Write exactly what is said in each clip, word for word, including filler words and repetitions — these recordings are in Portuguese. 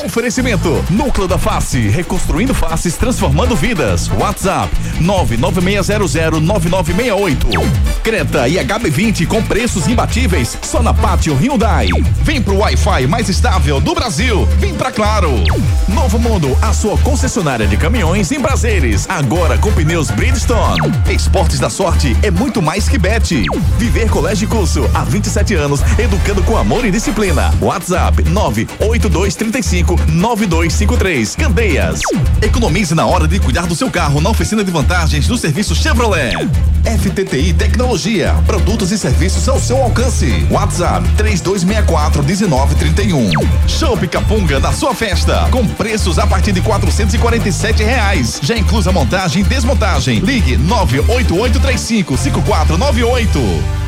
Oferecimento Núcleo da Face, reconstruindo faces, transformando vidas. WhatsApp nove nove seis zero zero nove nove seis oito. Creta e H B vinte com preços imbatíveis só na Pátio Hyundai. Vem pro Wi-Fi mais estável do Brasil. Vem pra Claro. Novo Mundo, a sua concessionária de caminhões em Prazeres, agora com pneus Bridgestone. Esportes da Sorte é muito mais que bet. Viver Colégio e Curso, há vinte e sete anos, educando com amor e disciplina. WhatsApp nove oito dois três cinco nove dois cinco três. Candeias. Economize na hora de cuidar do seu carro na oficina de vantagens do serviço Chevrolet. F T T I Tecnologia, produtos e serviços ao seu alcance. WhatsApp três dois seis quatro um nove três um. Shopping Capunga na sua festa, com preços a partir de quatrocentos e quarenta e sete reais. Já inclusa montagem e desmontagem. Ligue nove oito oito três cinco cinco quatro nove oito.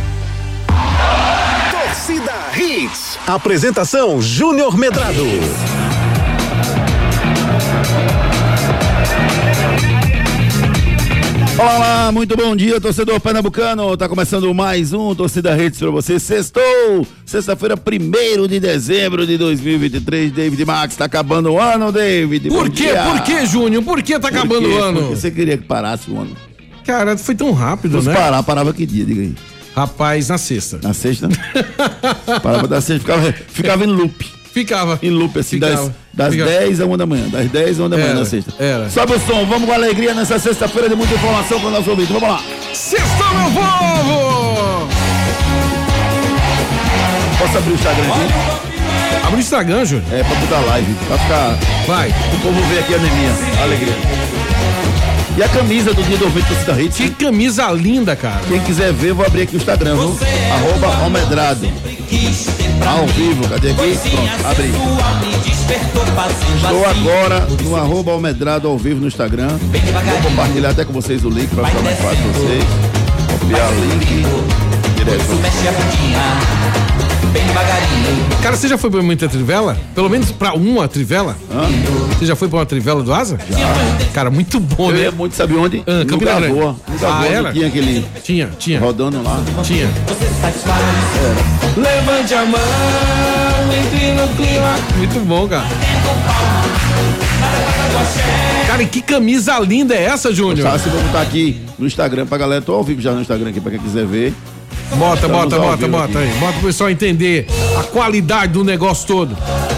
Torcida Hits. Apresentação Júnior Medrado. Olá, muito bom dia, torcedor pernambucano. Tá começando mais um Torcida Hits pra você. Sextou, sexta-feira, primeiro de dezembro de dois mil e vinte e três. David Max, tá acabando o ano, David. Por quê? Por quê, Júnior? Por que tá acabando o ano? Porque você queria que parasse o ano. Cara, foi tão rápido, Se né? parar, parava que dia, diga aí. Rapaz, na sexta. Na sexta? Parava da sexta, ficava, ficava em loop. Ficava. Em loop, assim, Ficava. das, das Ficava. dez a uma da manhã. Das dez a uma da manhã Era, na sexta. era. Sobe o som, vamos com alegria nessa sexta-feira de muita informação com o nosso ouvinte. Vamos lá. Sexta, meu povo! Posso abrir o Instagram aqui? Abre o Instagram, Júnior. É, pra botar live. Pra ficar. Vai. O povo ver aqui a anemia. Alegria. E a camisa do dia do ouvinte Torcida Hits. Que camisa linda, cara. Quem quiser ver, vou abrir aqui o Instagram, viu? Arroba Almedrado. Ao vivo, cadê aqui? Pronto, abri. Estou agora no arroba Almedrado ao vivo no Instagram. Vou compartilhar até com vocês o link para ficar mais fácil para vocês. Copiar o link direto. Bem devagarinho. Cara, você já foi pra muita trivela? Pelo menos pra uma trivela? Hã? Você já foi pra uma trivela do Asa? Já. Cara, muito bom, Eu né? ia muito, sabe onde? Ah, no Campina Grande. Gavoa. No Gavoa, Ah, não era? tinha aquele Tinha, tinha. rodando lá. Tinha. Levante a mão, entre no clima. Muito bom, cara. Cara, e que camisa linda é essa, Júnior? Tá, se vou botar aqui no Instagram pra galera. Tô ao vivo já no Instagram aqui pra quem quiser ver. Bota, Estamos bota, ao bota, vivo bota aqui. aí. Bota pro pessoal entender a qualidade do negócio todo.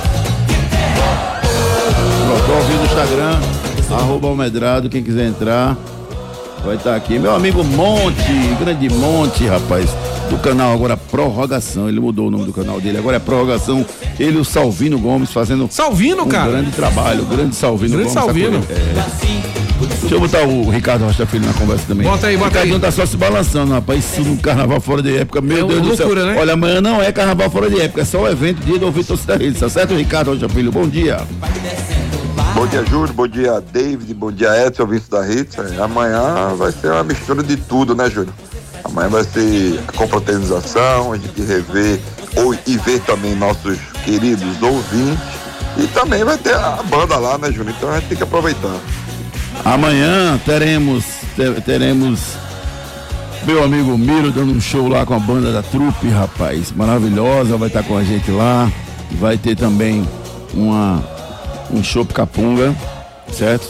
Pronto, tô ao vivo no Instagram, arroba Almedrado, quem quiser entrar, vai estar aqui. Meu amigo Monte, grande Monte, rapaz, do canal agora Prorrogação, ele mudou o nome do canal dele, agora é Prorrogação, ele e o Salvino Gomes fazendo Salvino, um cara. grande trabalho, grande Salvino Grande Gomes. Salvino. Tá com ele. É. Deixa eu botar o Ricardo Rocha Filho na conversa também. Bota aí, bota o Ricardinho aí. tá só se balançando, rapaz, isso no carnaval fora de época, meu É Deus do céu. loucura, né? Olha, amanhã não é carnaval fora de época, é só o evento, dia do ouvido Torcida Hits, tá certo, Ricardo Rocha Filho? Bom dia. Bom dia, Júlio. Bom dia, David. Bom dia, Edson, ouvinte da Hits. Amanhã vai ser uma mistura de tudo, né, Júlio? Amanhã vai ser a confraternização, a gente rever ou, e ver também nossos queridos ouvintes. E também vai ter a banda lá, né, Júlio? Então a gente tem que aproveitar. Amanhã teremos, ter- teremos meu amigo Miro dando um show lá com a banda da Trupe, rapaz. Maravilhosa, vai estar com a gente lá. Vai ter também uma, um show capunga, certo?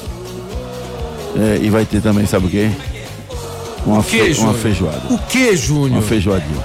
É, e vai ter também, sabe o quê? Uma, que, fe- uma Júnior? feijoada. O que, Júnior? Uma feijoadinha.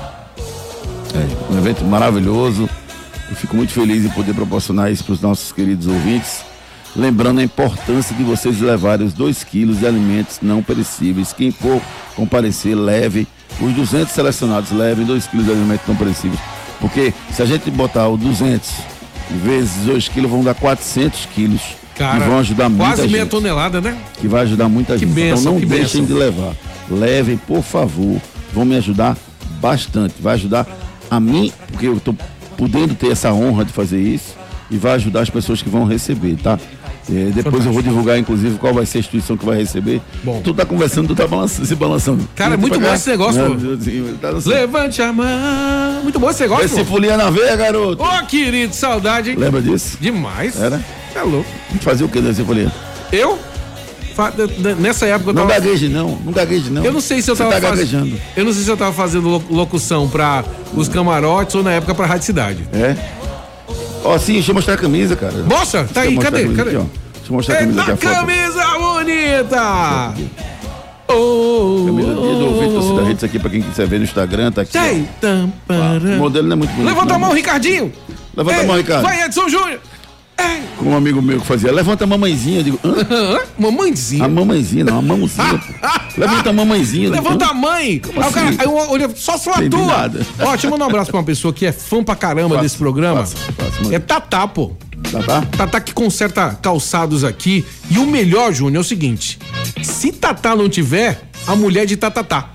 É, um evento maravilhoso. Eu fico muito feliz em poder proporcionar isso para os nossos queridos ouvintes. Lembrando a importância de vocês levarem os dois quilos de alimentos não perecíveis. Quem for comparecer, leve. Os duzentos selecionados levem dois quilos de alimentos não perecíveis. Porque se a gente botar o duzentos vezes dois quilos, vão dar quatrocentos quilos. Cara, que vão ajudar muita quase meia gente. tonelada, né? Que vai ajudar muita Que gente. bênção, então não que deixem bênção. de levar. Levem, por favor. Vão me ajudar bastante. Vai ajudar a mim, porque eu estou podendo ter essa honra de fazer isso. E vai ajudar as pessoas que vão receber, tá? É, depois eu vou divulgar, inclusive, qual vai ser a instituição que vai receber. Bom. Tu tá conversando, tu tá balançando, se balançando. Cara, é muito bom esse negócio, Não, pô. assim, tá dançando. Levante a mão. Muito bom esse negócio, Esse pô. folia na veia, garoto. Ô, querido, saudade, hein? Lembra disso? Demais. Era? É louco. A gente fazia o que nessa folia? Eu? Fa- n- n- Nessa época eu Não tava... gagueje não, não gagueje não. Eu não sei se eu Você tava tá faz- gaguejando. Eu não sei se eu tava fazendo lo- locução pra os camarotes ou na época pra Rádio Cidade. É? Ó, sim, deixa eu mostrar a camisa, cara. Mostra, tá aí, cadê? Cadê? Aqui, ó. Deixa eu mostrar a camisa aqui, a foto. Camisa bonita! Oh, Camisa do dia do ouvinte Torcida Hits aqui pra quem quiser ver no Instagram, tá aqui. Ah, o modelo não é muito bonito. Levanta não, a mão, mas... Ricardinho! Levanta Ei, a mão, Ricardo. Vai, Edson Júnior! Com um amigo meu que fazia, levanta a mamãezinha, eu digo, hã? Mamãezinha? A mamãezinha, não, a mamãzinha. Levanta a mamãezinha. Levanta a mãe. Como aí assim? o cara, aí eu olho, só sua tua. Ó, deixa eu mandar um abraço pra uma pessoa que é fã pra caramba faço, desse programa. Faço, faço, é Tatá, pô. Tatá? Tatá que conserta calçados aqui. E o melhor, Júnior, é o seguinte: se Tatá não tiver, a mulher de Tatatá.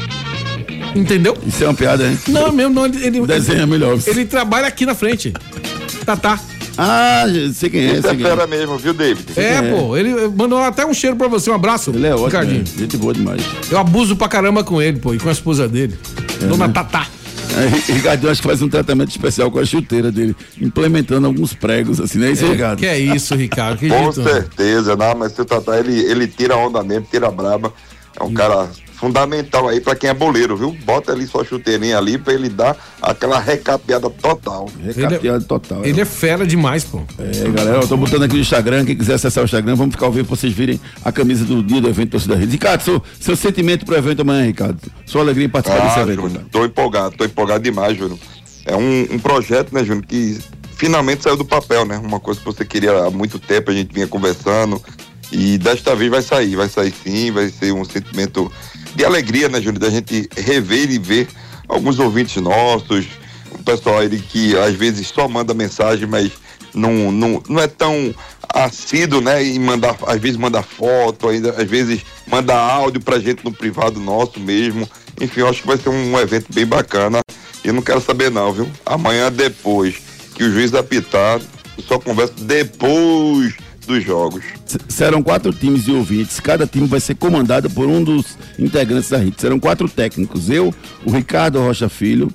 Entendeu? Isso é uma piada, hein? Não, mesmo não. Ele, ele, Desenha melhor. Ele trabalha aqui na frente. Tatá. Ah, sei quem é. Isso é fera mesmo, viu, David? É, é, pô, ele mandou até um cheiro pra você, um abraço. Ele é ótimo, Ricardinho. Né? Gente boa demais. Eu abuso pra caramba com ele, pô, e com a esposa dele, é, Dona né? Tatá. É, Ricardinho, acho que faz um tratamento especial com a chuteira dele, implementando alguns pregos, assim, não é isso, é, Ricardo? Que é isso, Ricardo? Que com jeito, certeza, não, mas o Tatá, ele, ele tira a onda mesmo, tira a braba. É um cara fundamental aí pra quem é boleiro, viu? Bota ali sua chuteirinha ali pra ele dar aquela recapeada total. Recapeada ele é, total. Ele é. é fera demais, pô. É, galera, eu tô botando aqui no Instagram, quem quiser acessar o Instagram, vamos ficar ao vivo pra vocês virem a camisa do dia do evento Torcida Hits. Ricardo, seu, seu sentimento pro evento amanhã, Ricardo? Sua alegria em participar ah, desse evento. Júnior, tô empolgado, tô empolgado demais, Júnior. É um, um projeto, né, Júnior, que finalmente saiu do papel, né? Uma coisa que você queria há muito tempo, a gente vinha conversando. E desta vez vai sair, vai sair sim, vai ser um sentimento de alegria, né, Júnior, da gente rever e ver alguns ouvintes nossos, o pessoal ele que às vezes só manda mensagem, mas não, não, não é tão assíduo, né, e mandar, às vezes manda foto, ainda, às vezes manda áudio pra gente no privado nosso mesmo. Enfim, eu acho que vai ser um, um evento bem bacana. E eu não quero saber não, viu? Amanhã, depois que o juiz apitar, eu só converso depois dos jogos. Serão quatro times de ouvintes, cada time vai ser comandado por um dos integrantes da Hits. Serão quatro técnicos, eu, o Ricardo Rocha Filho,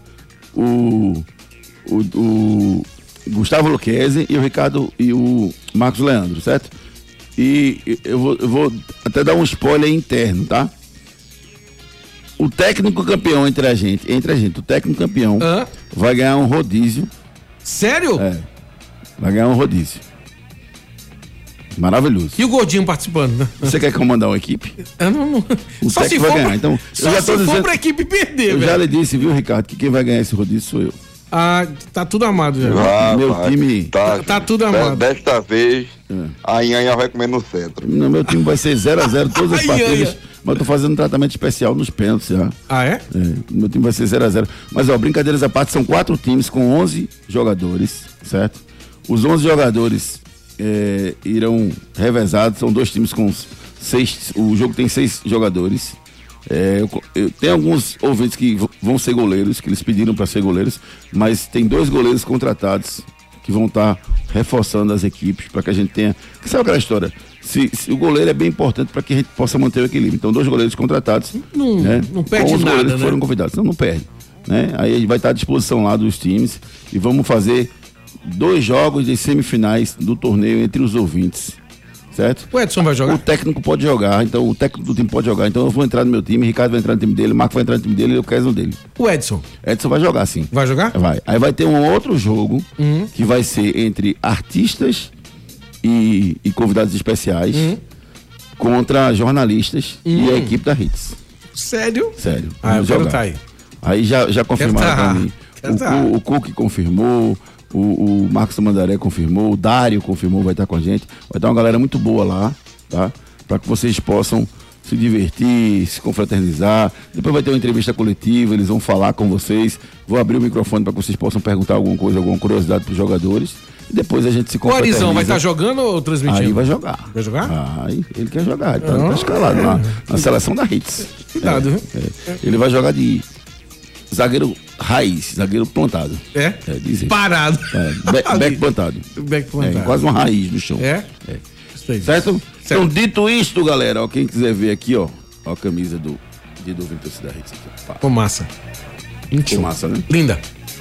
o, o, o Gustavo Luquezzi e o Ricardo e o Marcos Leandro, certo? E eu vou, eu vou até dar um spoiler interno, tá? O técnico campeão entre a gente, entre a gente, o técnico campeão Hã? vai ganhar um rodízio. Sério? É, vai ganhar um rodízio. Maravilhoso. E o Gordinho participando, né? Você quer comandar uma equipe? Eu não, não. O Só se vai for ganhar. pra, Então, só eu já se tô for dizendo, pra equipe perder, eu velho. já lhe disse, viu, Ricardo, que quem vai ganhar esse rodízio sou eu. Ah, tá tudo amado já. Ah, meu vai, time... Tá, tá tudo de- amado. Desta vez, É. a Inhanha vai comer no centro. No meu time vai ser zero a zero todas as Ai, partidas, ai, ai. mas eu tô fazendo um tratamento especial nos pênaltis já. Ah, é? É, meu time vai ser zero a zero. Mas, ó, brincadeiras à parte, são quatro times com onze jogadores, certo? Os onze jogadores é, irão revezados, são dois times com seis, o jogo tem seis jogadores. É, eu, eu, tem alguns ouvintes que v- vão ser goleiros, que eles pediram para ser goleiros, mas tem dois goleiros contratados que vão estar reforçando as equipes para que a gente tenha. Que sabe aquela história? Se, se o goleiro é bem importante para que a gente possa manter o equilíbrio. Então, dois goleiros contratados. Não- né, não perde com os nada, goleiros que né? foram convidados. Não, não perde. Né? Aí vai estar à disposição lá dos times e vamos fazer dois jogos de semifinais do torneio entre os ouvintes. Certo? O Edson vai O jogar? técnico pode jogar, então o técnico do time pode jogar. Então eu vou entrar no meu time, Ricardo vai entrar no time dele, Marco vai entrar no time dele e eu quero no dele. O Edson Edson vai jogar, sim. vai jogar? Vai. Aí vai ter um outro jogo Uhum. que vai ser entre artistas e, e convidados especiais Uhum. contra jornalistas e a equipe da Hits. Sério? Sério. Ah, eu vamos quero jogar. tá aí. Aí já, já confirmaram Quero tá. pra mim. Quero O, tá. Cu- o Cook confirmou, o, o Marcos Mandaré confirmou, o Dário confirmou, vai estar com a gente. Vai estar uma galera muito boa lá, tá? Para que vocês possam se divertir, se confraternizar. Depois vai ter uma entrevista coletiva, eles vão falar com vocês. Vou abrir o microfone para que vocês possam perguntar alguma coisa, alguma curiosidade para os jogadores. E depois a gente se O confraterniza. Arizão vai estar jogando ou transmitindo? Aí vai jogar. Vai jogar? Aí ele quer jogar, ele tá, Ah. tá escalado na, na seleção da Hits. Cuidado, viu? É, é. Ele vai jogar de zagueiro raiz, zagueiro plantado. É? É, dizem. Parado. É, back, Ali. back plantado. Back É, plantado. quase uma raiz no chão. É? É. Isso aí. Certo? Então, dito isto, galera, ó, quem quiser ver aqui, ó, ó a camisa do dia do ouvinte Torcida Hits aqui, ó. Pá, Pô, massa. que massa, né? Linda.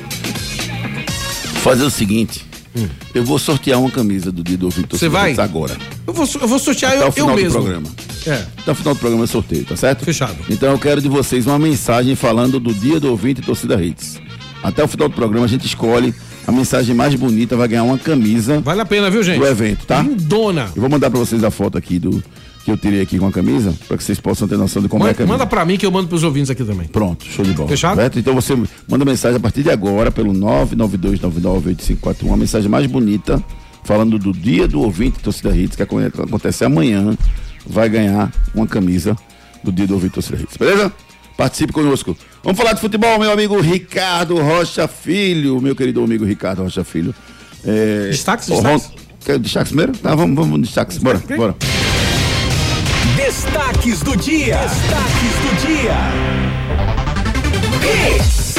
Fazer o seguinte, eu vou sortear uma camisa do dia do ouvinte Torcida Hum. Você vai? Hits agora. Eu vou, eu vou sortear Até eu, o final eu do mesmo. programa. É. Até o final do programa eu sorteio, tá certo? Fechado. Então eu quero de vocês uma mensagem falando do dia do ouvinte Torcida Hits. Até o final do programa a gente escolhe a mensagem mais bonita, vai ganhar uma camisa. Vale a pena, viu, gente? Do evento, tá? Lindona. Eu vou mandar pra vocês a foto aqui do que eu tirei aqui com a camisa, pra que vocês possam ter noção de como manda, é a camisa. Manda pra mim que eu mando pros ouvintes aqui também. Pronto, show de bola. Fechado? Certo? Então você manda mensagem a partir de agora pelo nove nove dois nove nove oito cinco quatro um, a mensagem mais bonita, falando do dia do ouvinte Torcida Hits, que acontece amanhã, vai ganhar uma camisa do dia do ouvinte Torcida Hits, beleza? Participe conosco. Vamos falar de futebol, meu amigo Ricardo Rocha Filho, meu querido amigo Ricardo Rocha Filho. É... Destaques, oh, destaques. Quer destaques primeiro? Tá, vamos, vamos destaques, bora, okay. bora. Destaques do dia. Destaques do dia. Hits.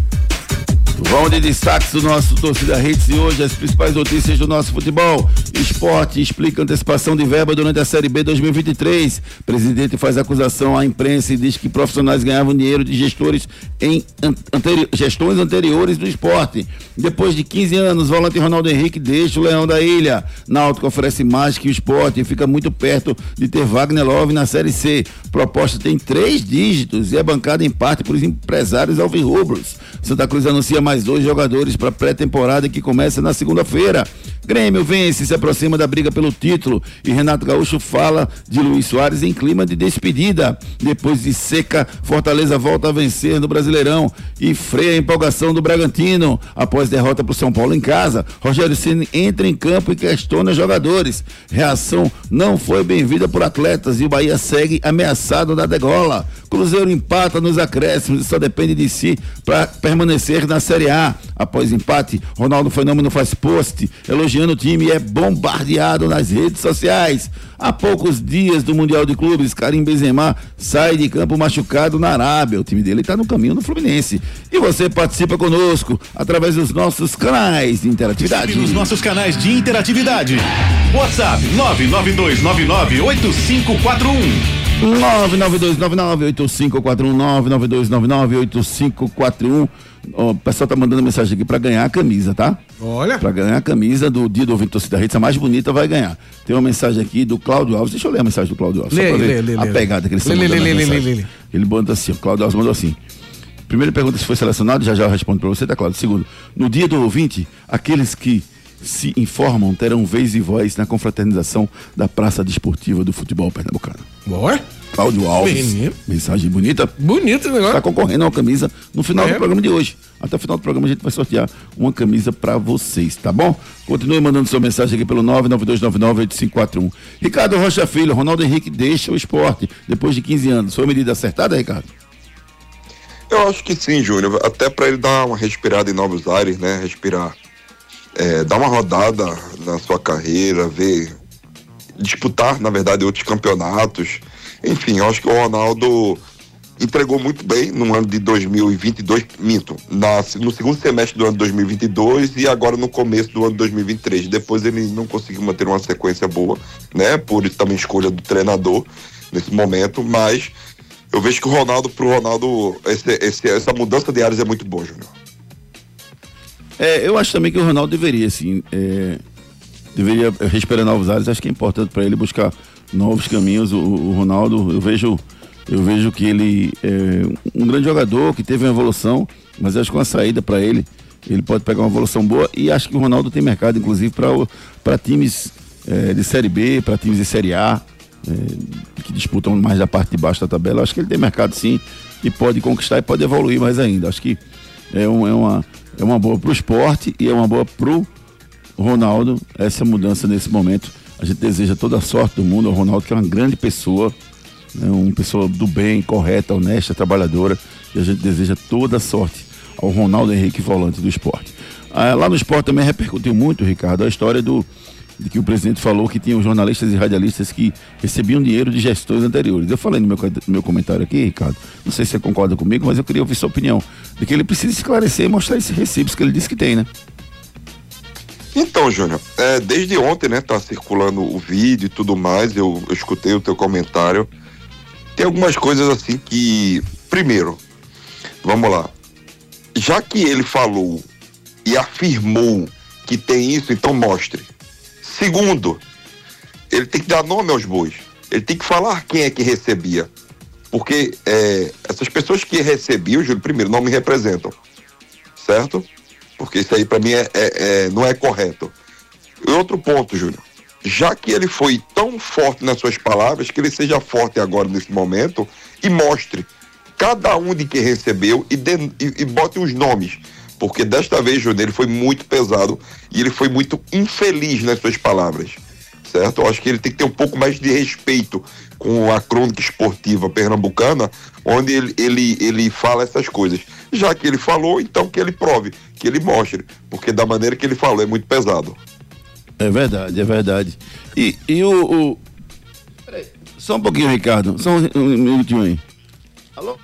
Vamos de destaques do nosso Torcida Hits e hoje as principais notícias do nosso futebol. Esporte explica antecipação de verba durante a Série B dois mil e vinte e três. Presidente faz acusação à imprensa e diz que profissionais ganhavam dinheiro de gestores em anteri- gestões anteriores do esporte. Depois de quinze anos, volante Ronaldo Henrique deixa o Leão da Ilha. Náutico oferece mais que o esporte e fica muito perto de ter Wagner Love na Série C. Proposta tem três dígitos e é bancada em parte por empresários alvirrubros. Santa Cruz anuncia mais dois jogadores para pré-temporada que começa na segunda-feira. Grêmio vence, se aproxima da briga pelo título e Renato Gaúcho fala de Luiz Soares em clima de despedida. Depois de seca, Fortaleza volta a vencer no Brasileirão e freia a empolgação do Bragantino. Após derrota para o São Paulo em casa, Rogério Ceni entra em campo e questiona jogadores. Reação não foi bem-vinda por atletas e o Bahia segue ameaçado da degola. Cruzeiro empata nos acréscimos e só depende de si para permanecer na Série A. Após empate, Ronaldo Fenômeno faz post elogiando o time e é bombardeado nas redes sociais. Há poucos dias do Mundial de Clubes, Karim Benzema sai de campo machucado na Arábia. O time dele está no caminho do Fluminense. E você participa conosco através dos nossos canais de interatividade. Nos nossos canais de interatividade. WhatsApp nove nove dois nove nove oito cinco quatro um. nove nove dois nove nove oito cinco quatro um, nove nove dois nove nove oito cinco quatro um. Oh, o pessoal tá mandando mensagem aqui pra ganhar a camisa, tá? Olha. Pra ganhar a camisa do dia do ouvinte Torcida Hits, a mais bonita vai ganhar. Tem uma mensagem aqui do Cláudio Alves. Deixa eu ler a mensagem do Cláudio Alves. Lê, só pra lê, ver lê, a lê, pegada que ele está mandando. Lê, lê, lê, lê, lê. Ele manda assim, o Cláudio Alves mandou assim. Primeira pergunta, se foi selecionado, já já eu respondo pra você, tá, Cláudio? Segundo, no dia do ouvinte, aqueles que se informam terão vez e voz na confraternização da Praça Desportiva do Futebol Pernambucano. Bora? Cláudio Alves. Menino. Mensagem bonita. Bonito esse negócio. Está concorrendo a uma camisa no final é. do programa de hoje. Até o final do programa a gente vai sortear uma camisa para vocês, tá bom? Continue mandando sua mensagem aqui pelo nove nove dois nove nove oito cinco quatro um. Ricardo Rocha Filho, Ronaldo Henrique deixa o esporte depois de quinze anos. Foi uma medida acertada, Ricardo? Eu acho que sim, Júnior. Até para ele dar uma respirada em novos ares, né? Respirar. É, dar uma rodada na sua carreira, ver, disputar, na verdade, outros campeonatos. Enfim, eu acho que o Ronaldo entregou muito bem no ano de dois mil e vinte e dois, minto, na, no segundo semestre do ano de dois mil e vinte e dois e agora no começo do ano de dois mil e vinte e três. Depois ele não conseguiu manter uma sequência boa, né? Por isso também escolha do treinador nesse momento, mas eu vejo que o Ronaldo, pro Ronaldo, esse, esse, essa mudança de áreas é muito boa, Júnior. É, eu acho também que o Ronaldo deveria, assim, é, deveria respirar novos ares. Acho que é importante para ele buscar novos caminhos. O, o Ronaldo, eu vejo, eu vejo que ele é um grande jogador, que teve uma evolução, mas acho que uma saída para ele, ele pode pegar uma evolução boa e acho que o Ronaldo tem mercado, inclusive, para times é, de Série B, para times de Série A, é, que disputam mais da parte de baixo da tabela. Acho que ele tem mercado sim e pode conquistar e pode evoluir mais ainda. Acho que é, um, é uma É uma boa pro esporte e é uma boa pro Ronaldo, essa mudança nesse momento. A gente deseja toda a sorte do mundo ao Ronaldo, que é uma grande pessoa, né, uma pessoa do bem, correta, honesta, trabalhadora, e a gente deseja toda a sorte ao Ronaldo Henrique, volante do esporte. Ah, lá no esporte também repercutiu muito, Ricardo, a história do de que o presidente falou que tinham jornalistas e radialistas que recebiam dinheiro de gestões anteriores. Eu falei no meu, no meu comentário aqui, Ricardo, não sei se você concorda comigo, mas eu queria ouvir sua opinião, de que ele precisa esclarecer e mostrar esses recibos que ele disse que tem, né? Então, Júnior, é, desde ontem, né, tá circulando o vídeo e tudo mais, eu, eu escutei o teu comentário. Tem algumas coisas assim que, primeiro, vamos lá, já que ele falou e afirmou que tem isso, então mostre. Segundo, ele tem que dar nome aos bois. Ele tem que falar quem é que recebia. Porque é, essas pessoas que recebiam, Júlio, primeiro, não me representam. certo? Porque isso aí para mim é, é, é, não é correto. E outro ponto, Júnior, já que ele foi tão forte nas suas palavras, que ele seja forte agora nesse momento e mostre cada um de que recebeu e, de, e, e bote os nomes, porque desta vez, Júnior, ele foi muito pesado e ele foi muito infeliz nas suas palavras, certo? Eu acho que ele tem que ter um pouco mais de respeito com a crônica esportiva pernambucana, onde ele, ele, ele fala essas coisas. Já que ele falou, então que ele prove, que ele mostre, porque da maneira que ele falou é muito pesado. É verdade, é verdade. E, e o, o... Peraí, só um pouquinho, Ricardo, só um, um minutinho aí. Alô?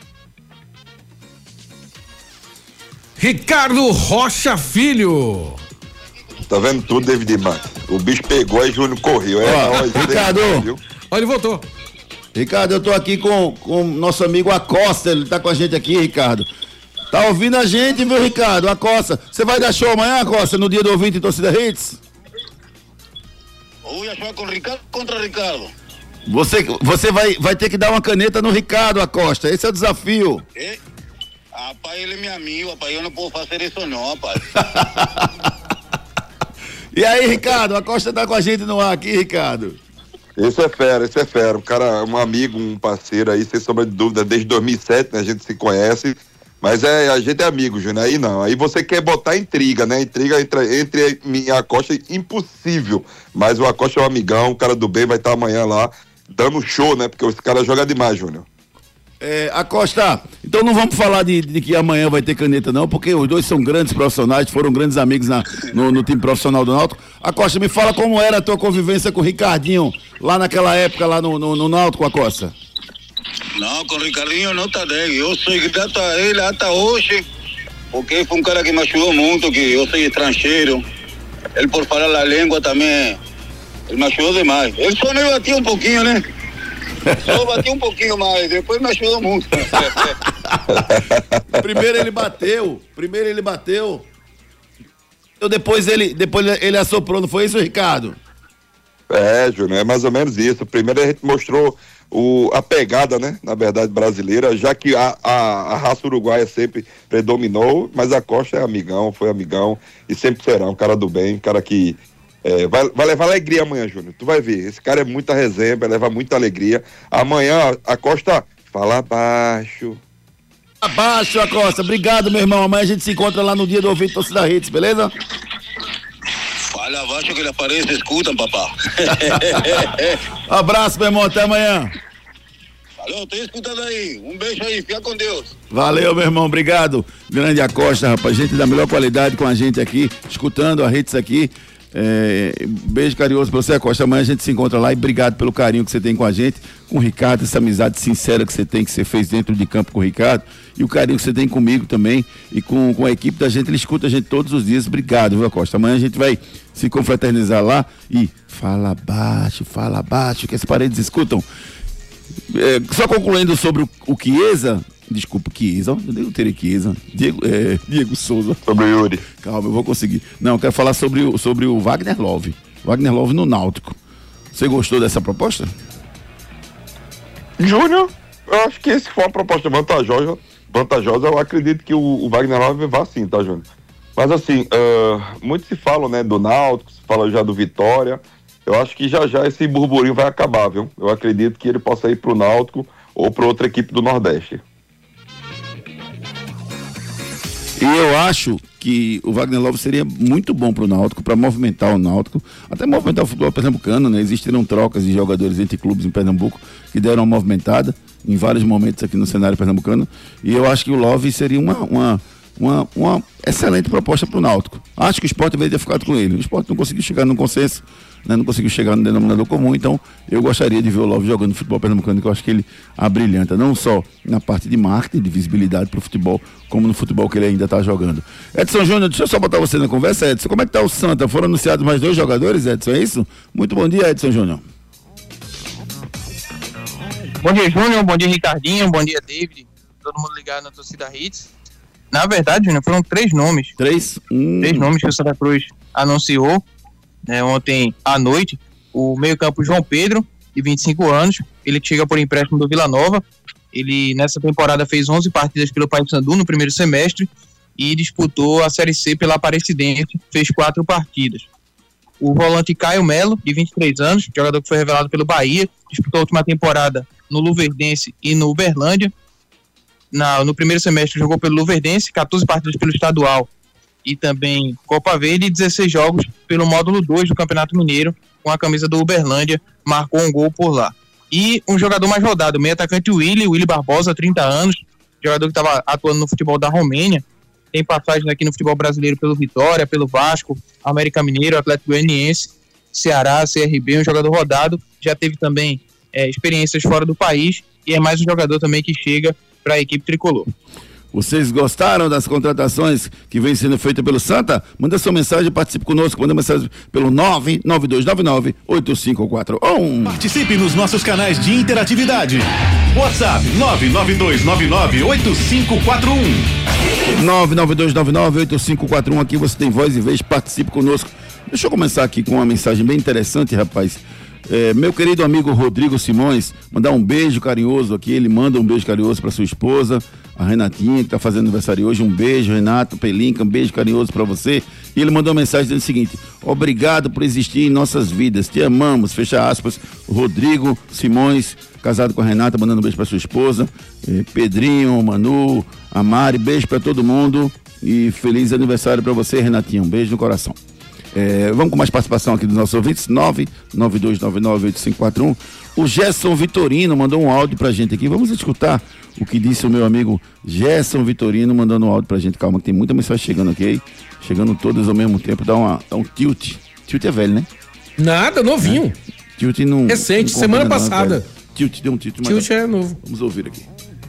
Ricardo Rocha Filho. Tá vendo tudo, David Marques? O bicho pegou e Júnior correu. É, Ó, nós, Ricardo. Viu? Olha, ele voltou. Ricardo, eu tô aqui com o nosso amigo Acosta, ele tá com a gente aqui, Ricardo. Tá ouvindo a gente, viu, Ricardo? Acosta, você vai dar show amanhã, Acosta, no dia do ouvinte em Torcida Hits? Vou jogar com Ricardo contra Ricardo. Você, você vai, vai ter que dar uma caneta no Ricardo, Acosta, esse é o desafio. É? Rapaz, ele é meu amigo, rapaz, eu não posso fazer isso não, rapaz. E aí, Ricardo, Acosta tá com a gente no ar aqui, Ricardo. Esse é fera, esse é fera. Um cara, um amigo, um parceiro aí, sem sombra de dúvida, desde dois mil e sete, né? A gente se conhece, mas é, a gente é amigo, Júnior, aí não. Aí você quer botar intriga, né? Intriga entre, entre mim e a Acosta, impossível. Mas o Acosta é um amigão, um cara do bem, vai estar amanhã lá, dando show, né? Porque esse cara joga demais, Júnior. É, Acosta, então não vamos falar de, de que amanhã vai ter caneta não, porque os dois são grandes profissionais, foram grandes amigos na, no, no time profissional do Náutico. Acosta, me fala como era a tua convivência com o Ricardinho lá naquela época, lá no, no, no Náutico, Acosta. Não, com o Ricardinho não tá dele, eu sou grato a ele até hoje, porque foi um cara que me ajudou muito, que eu sou estrangeiro, ele por falar a língua também, ele me ajudou demais. Ele só me batia um pouquinho, né? Só bati um pouquinho mais, depois me ajudou muito. Primeiro ele bateu, primeiro ele bateu. Depois ele, depois ele assoprou, não foi isso, Ricardo? É, Júnior, é mais ou menos isso. Primeiro a gente mostrou o, a pegada, né, na verdade, brasileira, já que a, a, a raça uruguaia sempre predominou, mas a Costa é amigão, foi amigão e sempre será um cara do bem, um cara que É, vai, vai levar alegria amanhã, Júnior. Tu vai ver. Esse cara é muita resenha, vai levar muita alegria. Amanhã, a Costa, fala baixo. Abaixo, Acosta. Obrigado, meu irmão. Amanhã a gente se encontra lá no dia do ouvinte Torcida Hits, beleza? Fala abaixo que ele aparece, escutam, papá. Abraço, meu irmão. Até amanhã. Valeu, tô escutando aí. Um beijo aí, fica com Deus. Valeu, meu irmão. Obrigado. Grande Acosta, rapaz. Gente da melhor qualidade com a gente aqui, escutando a Hits aqui. É, beijo carinhoso pra você, Acosta. Amanhã a gente se encontra lá e obrigado pelo carinho que você tem com a gente, com o Ricardo, essa amizade sincera que você tem, que você fez dentro de campo com o Ricardo, e o carinho que você tem comigo também e com, com a equipe da gente. Ele escuta a gente todos os dias. Obrigado, viu, Acosta? Amanhã a gente vai se confraternizar lá e fala baixo, fala baixo, que as paredes escutam. É, só concluindo sobre o, o Chiesa. Desculpa, Chiesa, eu digo ter Chiesa, Diego, é, Diego Souza. Sobre o Yuri. Calma, eu vou conseguir. Não, eu quero falar sobre o, sobre o Wagner Love. Wagner Love no Náutico. Você gostou dessa proposta? Júnior, eu acho que se for uma proposta vantajosa, vantajosa eu acredito que o, o Wagner Love vá sim, tá, Júnior? Mas assim, uh, muito se fala, né, do Náutico, se fala já do Vitória. Eu acho que já já esse burburinho vai acabar, viu? Eu acredito que ele possa ir pro Náutico ou pra outra equipe do Nordeste. E eu acho que o Wagner Love seria muito bom pro Náutico, para movimentar o Náutico, até movimentar o futebol pernambucano, né? Existiram trocas de jogadores entre clubes em Pernambuco que deram uma movimentada em vários momentos aqui no cenário pernambucano, e eu acho que o Love seria uma, uma, uma, uma excelente proposta pro Náutico. Acho que o Sport deveria ter ficado com ele. O Sport não conseguiu chegar num consenso, né? Não conseguiu chegar no denominador comum, então eu gostaria de ver o Love jogando futebol pernambucano, que eu acho que ele abrilhanta, não só na parte de marketing, de visibilidade pro futebol, como no futebol que ele ainda está jogando. Edson Júnior, deixa eu só botar você na conversa, Edson. Como é que tá o Santa? Foram anunciados mais dois jogadores, Edson, é isso? Muito bom dia, Edson Júnior. Bom dia, Júnior. Bom dia, Ricardinho. Bom dia, David. Todo mundo ligado na torcida Hits. Na verdade, Júnior, foram três nomes. Três? Hum. Três nomes que o Santa Cruz anunciou, né, ontem à noite. O meio-campo João Pedro, de vinte e cinco anos. Ele chega por empréstimo do Vila Nova. Ele, nessa temporada, fez onze partidas pelo Paysandu no primeiro semestre e disputou a Série C pela Aparecidense, fez quatro partidas. O volante Caio Melo, de vinte e três anos, jogador que foi revelado pelo Bahia, disputou a última temporada no Luverdense e no Uberlândia. Na, no primeiro semestre jogou pelo Luverdense, quatorze partidas pelo estadual e também Copa Verde, e dezesseis jogos pelo módulo dois do Campeonato Mineiro, com a camisa do Uberlândia, marcou um gol por lá. E um jogador mais rodado, meio atacante Willy, Willy Barbosa, trinta anos, jogador que estava atuando no futebol da Romênia, tem passagens aqui no futebol brasileiro pelo Vitória, pelo Vasco, América Mineiro, Atlético Goianiense, Ceará, C R B, um jogador rodado, já teve também é, experiências fora do país e é mais um jogador também que chega para a equipe tricolor. Vocês gostaram das contratações que vem sendo feitas pelo Santa? Manda sua mensagem, participe conosco, manda mensagem pelo nove nove dois nove nove oito cinco quatro um. Participe nos nossos canais de interatividade. WhatsApp nove nove dois nove nove oito cinco quatro um. nove nove dois nove nove oito cinco quatro um, aqui você tem voz e vez, participe conosco. Deixa eu começar aqui com uma mensagem bem interessante, rapaz. É, meu querido amigo Rodrigo Simões, mandar um beijo carinhoso aqui, ele manda um beijo carinhoso para sua esposa, a Renatinha, que tá fazendo aniversário hoje. Um beijo, Renato Pelinca, um beijo carinhoso para você. E ele mandou uma mensagem dizendo o seguinte: obrigado por existir em nossas vidas, te amamos, fecha aspas. Rodrigo Simões, casado com a Renata, mandando um beijo para sua esposa, eh, Pedrinho, Manu, a Mari, beijo para todo mundo e feliz aniversário para você, Renatinha, um beijo no coração. É, vamos com mais participação aqui dos nossos ouvintes, nove nove dois nove nove oito cinco quatro um. O Gerson Vitorino mandou um áudio pra gente aqui, vamos escutar o que disse o meu amigo Gerson Vitorino, mandando um áudio pra gente. Calma que tem muita mensagem chegando aqui, chegando todas ao mesmo tempo, dá, uma, dá um tilt. Tilt é velho, né? Nada, novinho. É. Tilt não... Recente, não semana não, passada. velho. Tilt deu um tilt. Tilt é novo. Vamos ouvir aqui.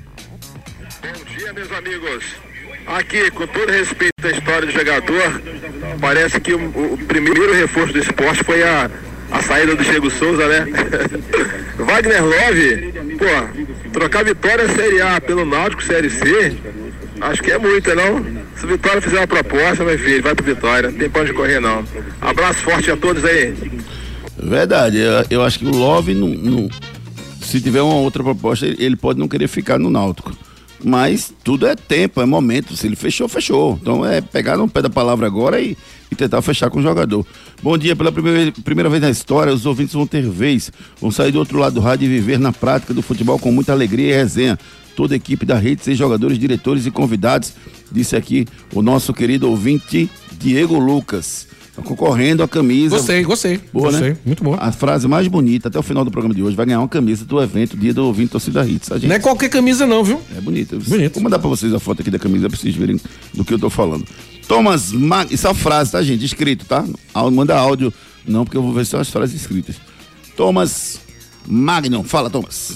Bom dia, meus amigos. Aqui, com todo respeito à história do jogador, parece que o, o primeiro reforço do esporte foi a, a saída do Diego Souza, né? Wagner Love, pô, trocar Vitória Série A pelo Náutico Série C, acho que é muito, não? Se o Vitória fizer uma proposta, meu filho, vai pro Vitória, não tem pra onde correr, não. Abraço forte a todos aí. Verdade, eu, eu acho que o Love, não, não, se tiver uma outra proposta, ele pode não querer ficar no Náutico. Mas tudo é tempo, é momento. Se ele fechou, fechou. Então é pegar no pé da palavra agora e, e tentar fechar com o jogador. Bom dia, pela primeira, primeira vez na história, os ouvintes vão ter vez. Vão sair do outro lado do rádio e viver na prática do futebol com muita alegria e resenha. Toda a equipe da Rede, seis jogadores, diretores e convidados. Disse aqui o nosso querido ouvinte Diego Lucas. Tá concorrendo a camisa. Gostei, gostei. Boa, gostei, né? Muito boa. A frase mais bonita até o final do programa de hoje vai ganhar uma camisa do evento Dia do Ouvinte Torcida Hits. A gente... Não é qualquer camisa não, viu? É bonita. Bonito. Vou mandar pra vocês a foto aqui da camisa pra vocês verem do que eu tô falando. Thomas Mag... Isso é a frase, tá, gente? Escrito, tá? Manda áudio. Não, porque eu vou ver só as frases escritas. Thomas Magnum. Fala, Thomas.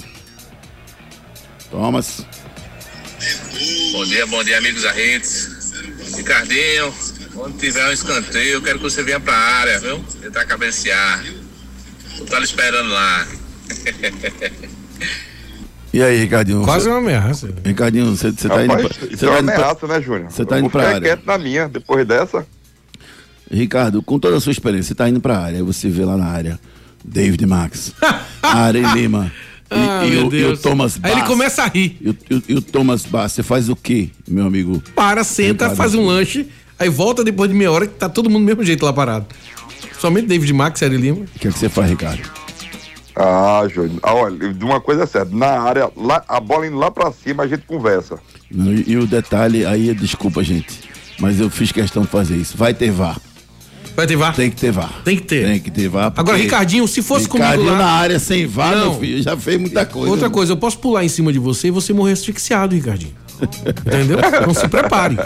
Thomas. Bom dia, bom dia, amigos da Hits. Ricardinho, quando tiver um escanteio, eu quero que você venha pra área, viu? Tentar cabecear. Eu tô lhe esperando lá. E aí, Ricardinho? Quase você... uma ameaça. Ricardinho, você tá indo pra... Isso Cê é tá uma indo ameaça, pra... né, Júnior? Você tá Eu indo vou pra ficar área. quieto na minha, depois dessa. Ricardo, com toda a sua experiência, você tá indo pra área, aí você vê lá na área David Max, Aren Lima e, ah, e, o, e o Thomas Aí Bass. ele começa a rir. E o, e, o, e o Thomas Bass, você faz o quê, meu amigo? Para, senta, Ricardo, faz um lanche, aí volta depois de meia hora que tá todo mundo do mesmo jeito lá parado. Somente David Max, Aren Lima. O que é que você faz, Ricardo? Ah, Júnior, ah, olha, de uma coisa é certa, na área, lá, a bola indo lá pra cima, a gente conversa. Não, e, e o detalhe, aí, desculpa, gente, mas eu fiz questão de fazer isso. Vai ter V A R. Vai ter V A R? Tem que ter V A R. Tem que ter. Tem que ter V A R. Agora, Ricardinho, se fosse Ricardinho comigo lá... na área sem V A R, Não. meu filho, já fez muita coisa. Outra coisa, eu posso pular em cima de você e você morrer asfixiado, Ricardinho. Entendeu? Então se prepare.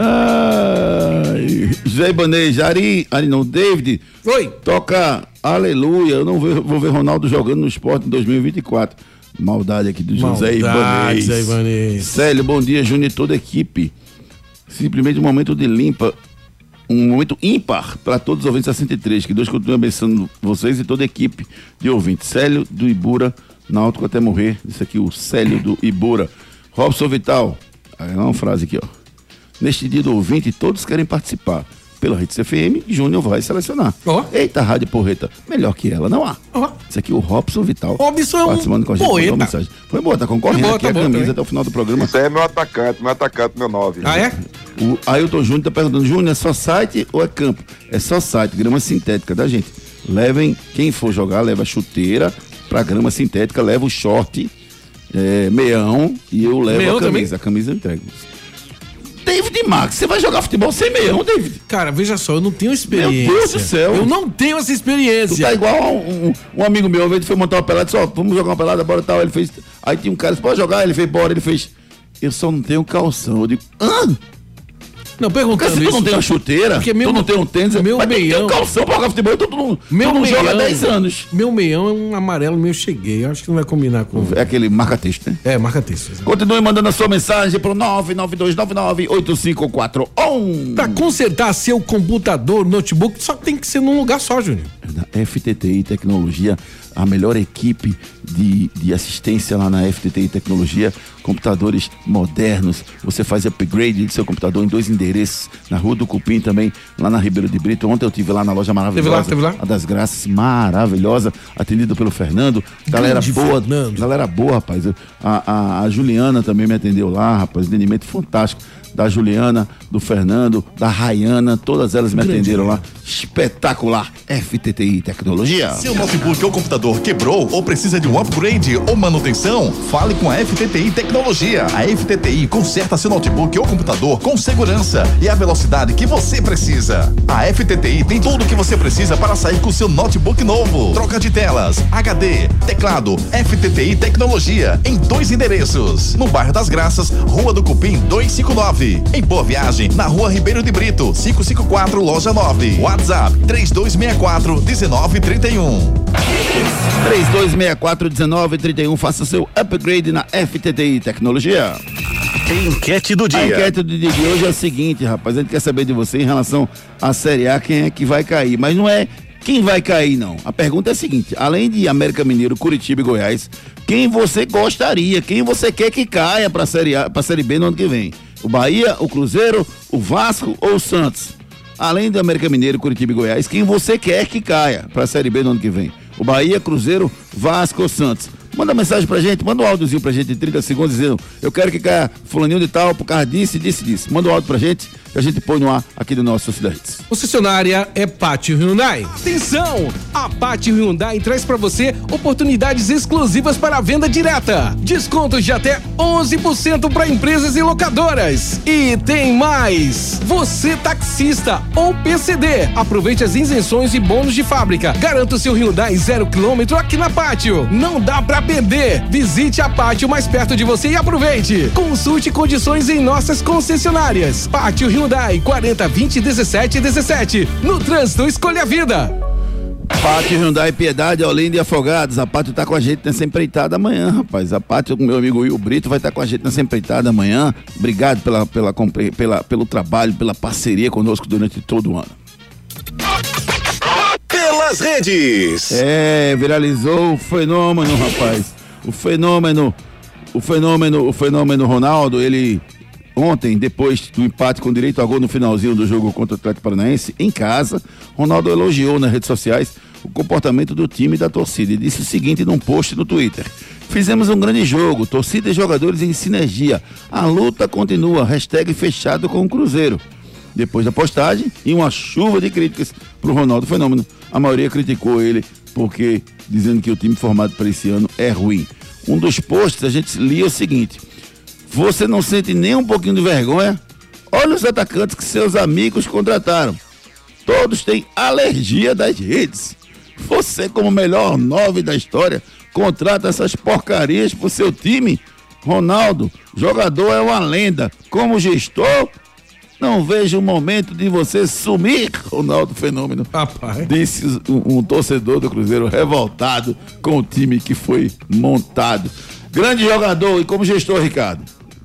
Ai, José Ibanez, Ari, Ari não, David. Oi. Toca Aleluia, eu não vou, vou ver Ronaldo jogando no Sport em dois mil e vinte e quatro. Maldade aqui do José Ibanez. José Ibanez. Célio, bom dia, Júnior e toda a equipe. Simplesmente um momento de limpa, um momento ímpar para todos os ouvintes sessenta e três. Que Deus continue abençoando vocês e toda a equipe de ouvintes. Célio do Ibura, Náutico até morrer. Isso aqui, o Célio do Ibura. Robson Vital, é uma frase aqui, ó. Neste dia do ouvinte, todos querem participar. Pela Rede C F M, Júnior vai selecionar. Oh. Eita, Rádio Porreta, melhor que ela, não há. Oh. Isso aqui, o Robson Vital. Robson participando com a gente. Poeta. Mensagem. Foi boa, tá concorrendo boa, aqui tá a boa, camisa também. até o final do programa. Isso aí é meu atacante, meu atacante, meu nove. Ah, é? O Ailton Júnior tá perguntando, Júnior, é só site ou é campo? É só site, grama sintética, tá, gente? Levem, quem for jogar, leva a chuteira pra grama sintética, leva o short, é, meião, e eu levo meião a camisa. Também? A camisa eu entrego. David Max, você vai jogar futebol sem meião, David? Cara, veja só, eu não tenho experiência. Meu Deus do céu. Eu não tenho essa experiência. Tu tá igual a um, um, um amigo meu, ele foi montar uma pelada, só, vamos jogar uma pelada, bora tal, ele fez, aí tinha um cara, você pode jogar? Ele fez, bora, ele fez, eu só não tenho calção. Eu digo, hã? Não, perguntando porque se tu não tem uma chuteira, porque meu, tu não tem um tênis, meu mas meião, tu tem um calção pra jogar futebol, tu não, meu tu não meião, joga há dez anos. Meu meião é um amarelo meio cheguei, acho que não vai combinar com... É aquele marca-texto, né? É, marca-texto. Continue mandando a sua mensagem pro nove nove dois nove nove oito cinco quatro um. Pra consertar seu computador, notebook, só tem que ser num lugar só, Júnior. Da F T T I Tecnologia, a melhor equipe de, de assistência lá na F T T I Tecnologia, computadores modernos, você faz upgrade do seu computador em dois endereços, na Rua do Cupim também, lá na Ribeiro de Brito. Ontem eu tive lá na loja maravilhosa, teve lá, teve lá? a das Graças, maravilhosa, atendido pelo Fernando, galera Grande boa, Fernando. galera boa, rapaz, a, a, a Juliana também me atendeu lá, rapaz, atendimento fantástico, da Juliana, do Fernando, da Rayana, todas elas me Grande atenderam lá, espetacular, F T T I Tecnologia. Seu notebook ou computador quebrou ou precisa de um upgrade ou manutenção? Fale com a F T T I Tecnologia. A F T T I conserta seu notebook ou computador com segurança e a velocidade que você precisa. A F T T I tem tudo o que você precisa para sair com seu notebook novo. Troca de telas, H D, teclado, F T T I Tecnologia em dois endereços. No bairro das Graças, Rua do Cupim duzentos e cinquenta e nove. Em Boa Viagem, na Rua Ribeiro de Brito, quinhentos e cinquenta e quatro, loja nove. WhatsApp três dois seis quatro, um nove três um. três dois seis quatro, um nove três um, faça seu upgrade na F T T I Tecnologia. Enquete do dia. A enquete do dia de hoje é o seguinte, rapaz, a gente quer saber de você em relação à Série A, quem é que vai cair, mas não é quem vai cair, não. A pergunta é a seguinte, além de América Mineiro, Curitiba e Goiás, quem você gostaria, quem você quer que caia pra Série A, pra Série B no ano que vem? O Bahia, o Cruzeiro, o Vasco ou o Santos? Além do América Mineiro, Curitiba e Goiás, quem você quer que caia pra Série B no ano que vem? O Bahia, Cruzeiro, Vasco ou Santos? Manda mensagem pra gente, manda um áudiozinho pra gente de trinta segundos dizendo, eu quero que caia fulaninho de tal, por causa disso, disse, disse. Manda um áudio pra gente que a gente põe no ar aqui do nosso Sociedade Hits. Concessionária é Pátio Hyundai. Atenção! A Pátio Hyundai traz pra você oportunidades exclusivas para a venda direta. Descontos de até onze por cento para empresas e locadoras. E tem mais! Você taxista ou P C D, aproveite as isenções e bônus de fábrica. Garanta o seu Hyundai zero quilômetro aqui na Pátio. Não dá pra perder. Visite a Pátio mais perto de você e aproveite. Consulte condições em nossas concessionárias. Pátio Hyundai quarenta, vinte, dezessete, dezessete. No trânsito, escolha a vida. Pátio Hyundai, Piedade, Olinda e Afogados. A Pátio tá com a gente nessa empreitada amanhã, rapaz. A Pátio, com meu amigo Will Brito, vai estar tá com a gente nessa empreitada amanhã. Obrigado pela, pela, pela, pelo trabalho, pela parceria conosco durante todo o ano. Pelas redes. É, viralizou o fenômeno, rapaz. O fenômeno, o fenômeno, o fenômeno Ronaldo, ele ontem, depois do empate com direito a gol no finalzinho do jogo contra o Atlético Paranaense, em casa, Ronaldo elogiou nas redes sociais o comportamento do time e da torcida e disse o seguinte num post no Twitter: fizemos um grande jogo, torcida e jogadores em sinergia, a luta continua, hashtag fechado com o Cruzeiro. Depois da postagem, e uma chuva de críticas pro Ronaldo Fenômeno, a maioria criticou ele porque dizendo que o time formado para esse ano é ruim. Um dos posts a gente lia o seguinte: você não sente nem um pouquinho de vergonha? Olha os atacantes que seus amigos contrataram. Todos têm alergia das redes. Você, como melhor nove da história, contrata essas porcarias pro seu time? Ronaldo, jogador é uma lenda. Como gestor, não vejo o momento de você sumir, Ronaldo Fenômeno. Rapaz. Disse um, um torcedor do Cruzeiro revoltado com o time que foi montado. Grande jogador e como gestor, Ricardo?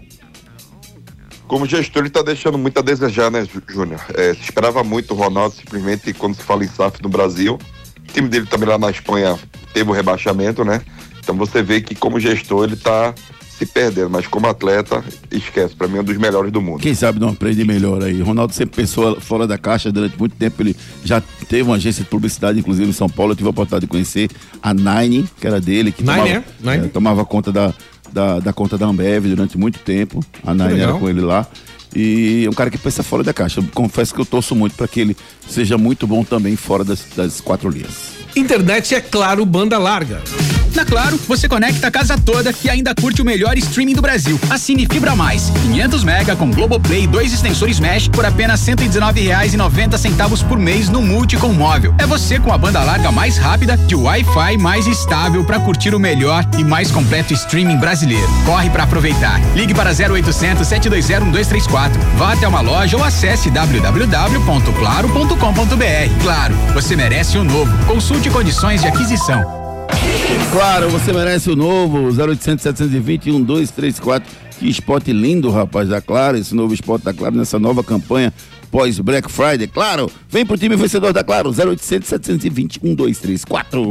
Como gestor, ele tá deixando muito a desejar, né, Júnior? É, se esperava muito o Ronaldo, simplesmente, quando se fala em S A F no Brasil. O time dele também lá na Espanha teve o rebaixamento, né? Então você vê que como gestor ele tá se perdendo, mas como atleta, esquece, pra mim é um dos melhores do mundo. Quem sabe não aprende melhor aí. O Ronaldo sempre pensou fora da caixa durante muito tempo, ele já teve uma agência de publicidade, inclusive em São Paulo. Eu tive a oportunidade de conhecer a Nine, que era dele, que Nine, tomava, é? Nine. É, tomava conta da, da, da conta da Ambev durante muito tempo. A Nine era com ele lá. e é um cara que pensa fora da caixa. Eu confesso que eu torço muito para que ele seja muito bom também fora das, das quatro linhas. Internet é Claro Banda Larga. Na Claro, você conecta a casa toda e ainda curte o melhor streaming do Brasil. Assine Fibra Mais, quinhentos mega com Globoplay e dois extensores Mesh por apenas cento e dezenove reais e noventa centavos por mês no Multi com móvel. É você com a banda larga mais rápida, de Wi-Fi mais estável para curtir o melhor e mais completo streaming brasileiro. Corre para aproveitar. Ligue para zero oitocentos, sete dois zero, um dois três quatro. Vá até uma loja ou acesse w w w ponto claro ponto com ponto b r. Claro, você merece o novo. Consulte condições de aquisição. Claro, você merece o novo, zero oitocentos, setecentos e vinte, um dois três quatro. Que spot lindo, rapaz, da Claro, esse novo spot da Claro nessa nova campanha pós Black Friday. Claro, vem pro time vencedor da Claro, zero oitocentos, setecentos e vinte, um dois três quatro.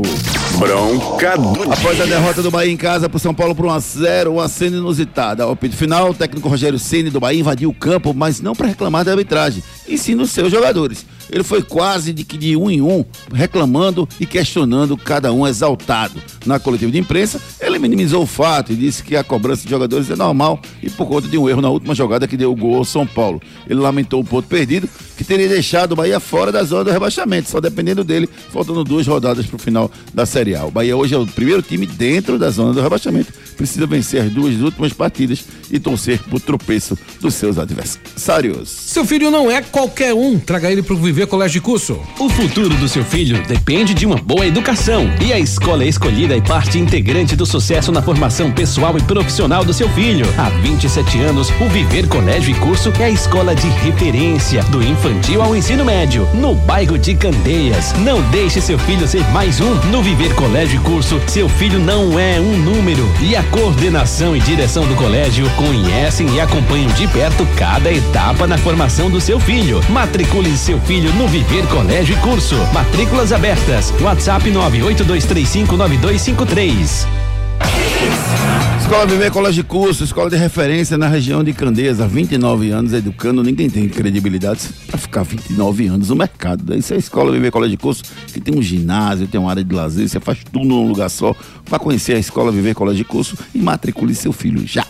Bronca do... Após a derrota do Bahia em casa pro São Paulo por um a zero, uma cena inusitada. Ao apito final, o técnico Rogério Ceni do Bahia invadiu o campo, mas não para reclamar da arbitragem, e sim dos seus jogadores. Ele foi quase de que de um em um, reclamando e questionando, cada um exaltado. Na coletiva de imprensa, ele minimizou o fato e disse que a cobrança de jogadores é normal e por conta de um erro na última jogada que deu o gol ao São Paulo. Ele lamentou o ponto perdido, que teria deixado o Bahia fora da zona do rebaixamento, só dependendo dele, faltando duas rodadas para o final da Série A. O Bahia hoje é o primeiro time dentro da zona do rebaixamento, precisa vencer as duas últimas partidas e torcer por tropeço dos seus adversários. Seu filho não é qualquer um, traga ele pro Viver Colégio de Curso. O futuro do seu filho depende de uma boa educação, e a escola escolhida é parte integrante do sucesso na formação pessoal e profissional do seu filho. Há vinte e sete anos, o Viver Colégio e Curso é a escola de referência do infantil ao ensino médio, no bairro de Candeias. Não deixe seu filho ser mais um. No Viver Colégio e Curso, seu filho não é um número, e a coordenação e direção do colégio conhecem e acompanham de perto cada etapa na formação do seu filho. Matricule seu filho no Viver Colégio e Curso. Matrículas abertas. WhatsApp nove oito dois três cinco nove dois cinco três. Escola Viver Colégio e Curso, escola de referência na região de Candeias, há vinte e nove anos educando. Ninguém tem credibilidade para ficar vinte e nove anos no mercado. Isso é a Escola Viver Colégio e Curso, que tem um ginásio, tem uma área de lazer, você faz tudo num lugar só. Para conhecer a Escola Viver Colégio e Curso e matricule seu filho já.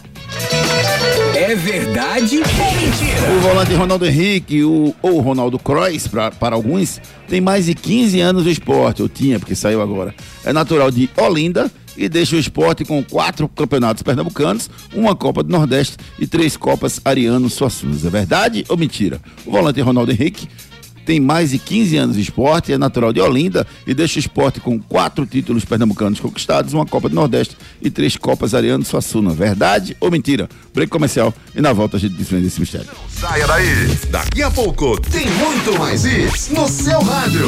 É verdade ou mentira? O volante Ronaldo Henrique, o, ou Ronaldo Kroos, pra, para alguns, tem mais de quinze anos no esporte, ou tinha, porque saiu agora. É natural de Olinda e deixa o esporte com quatro campeonatos pernambucanos, uma Copa do Nordeste e três Copas Ariano Suassuna. É verdade ou mentira? O volante Ronaldo Henrique tem mais de quinze anos de esporte, é natural de Olinda e deixa o esporte com quatro títulos pernambucanos conquistados, uma Copa do Nordeste e três Copas Ariano Suassuna. Verdade ou mentira? Break comercial e na volta a gente desvenda esse mistério. Saia daí, daqui a pouco tem muito mais isso no seu rádio.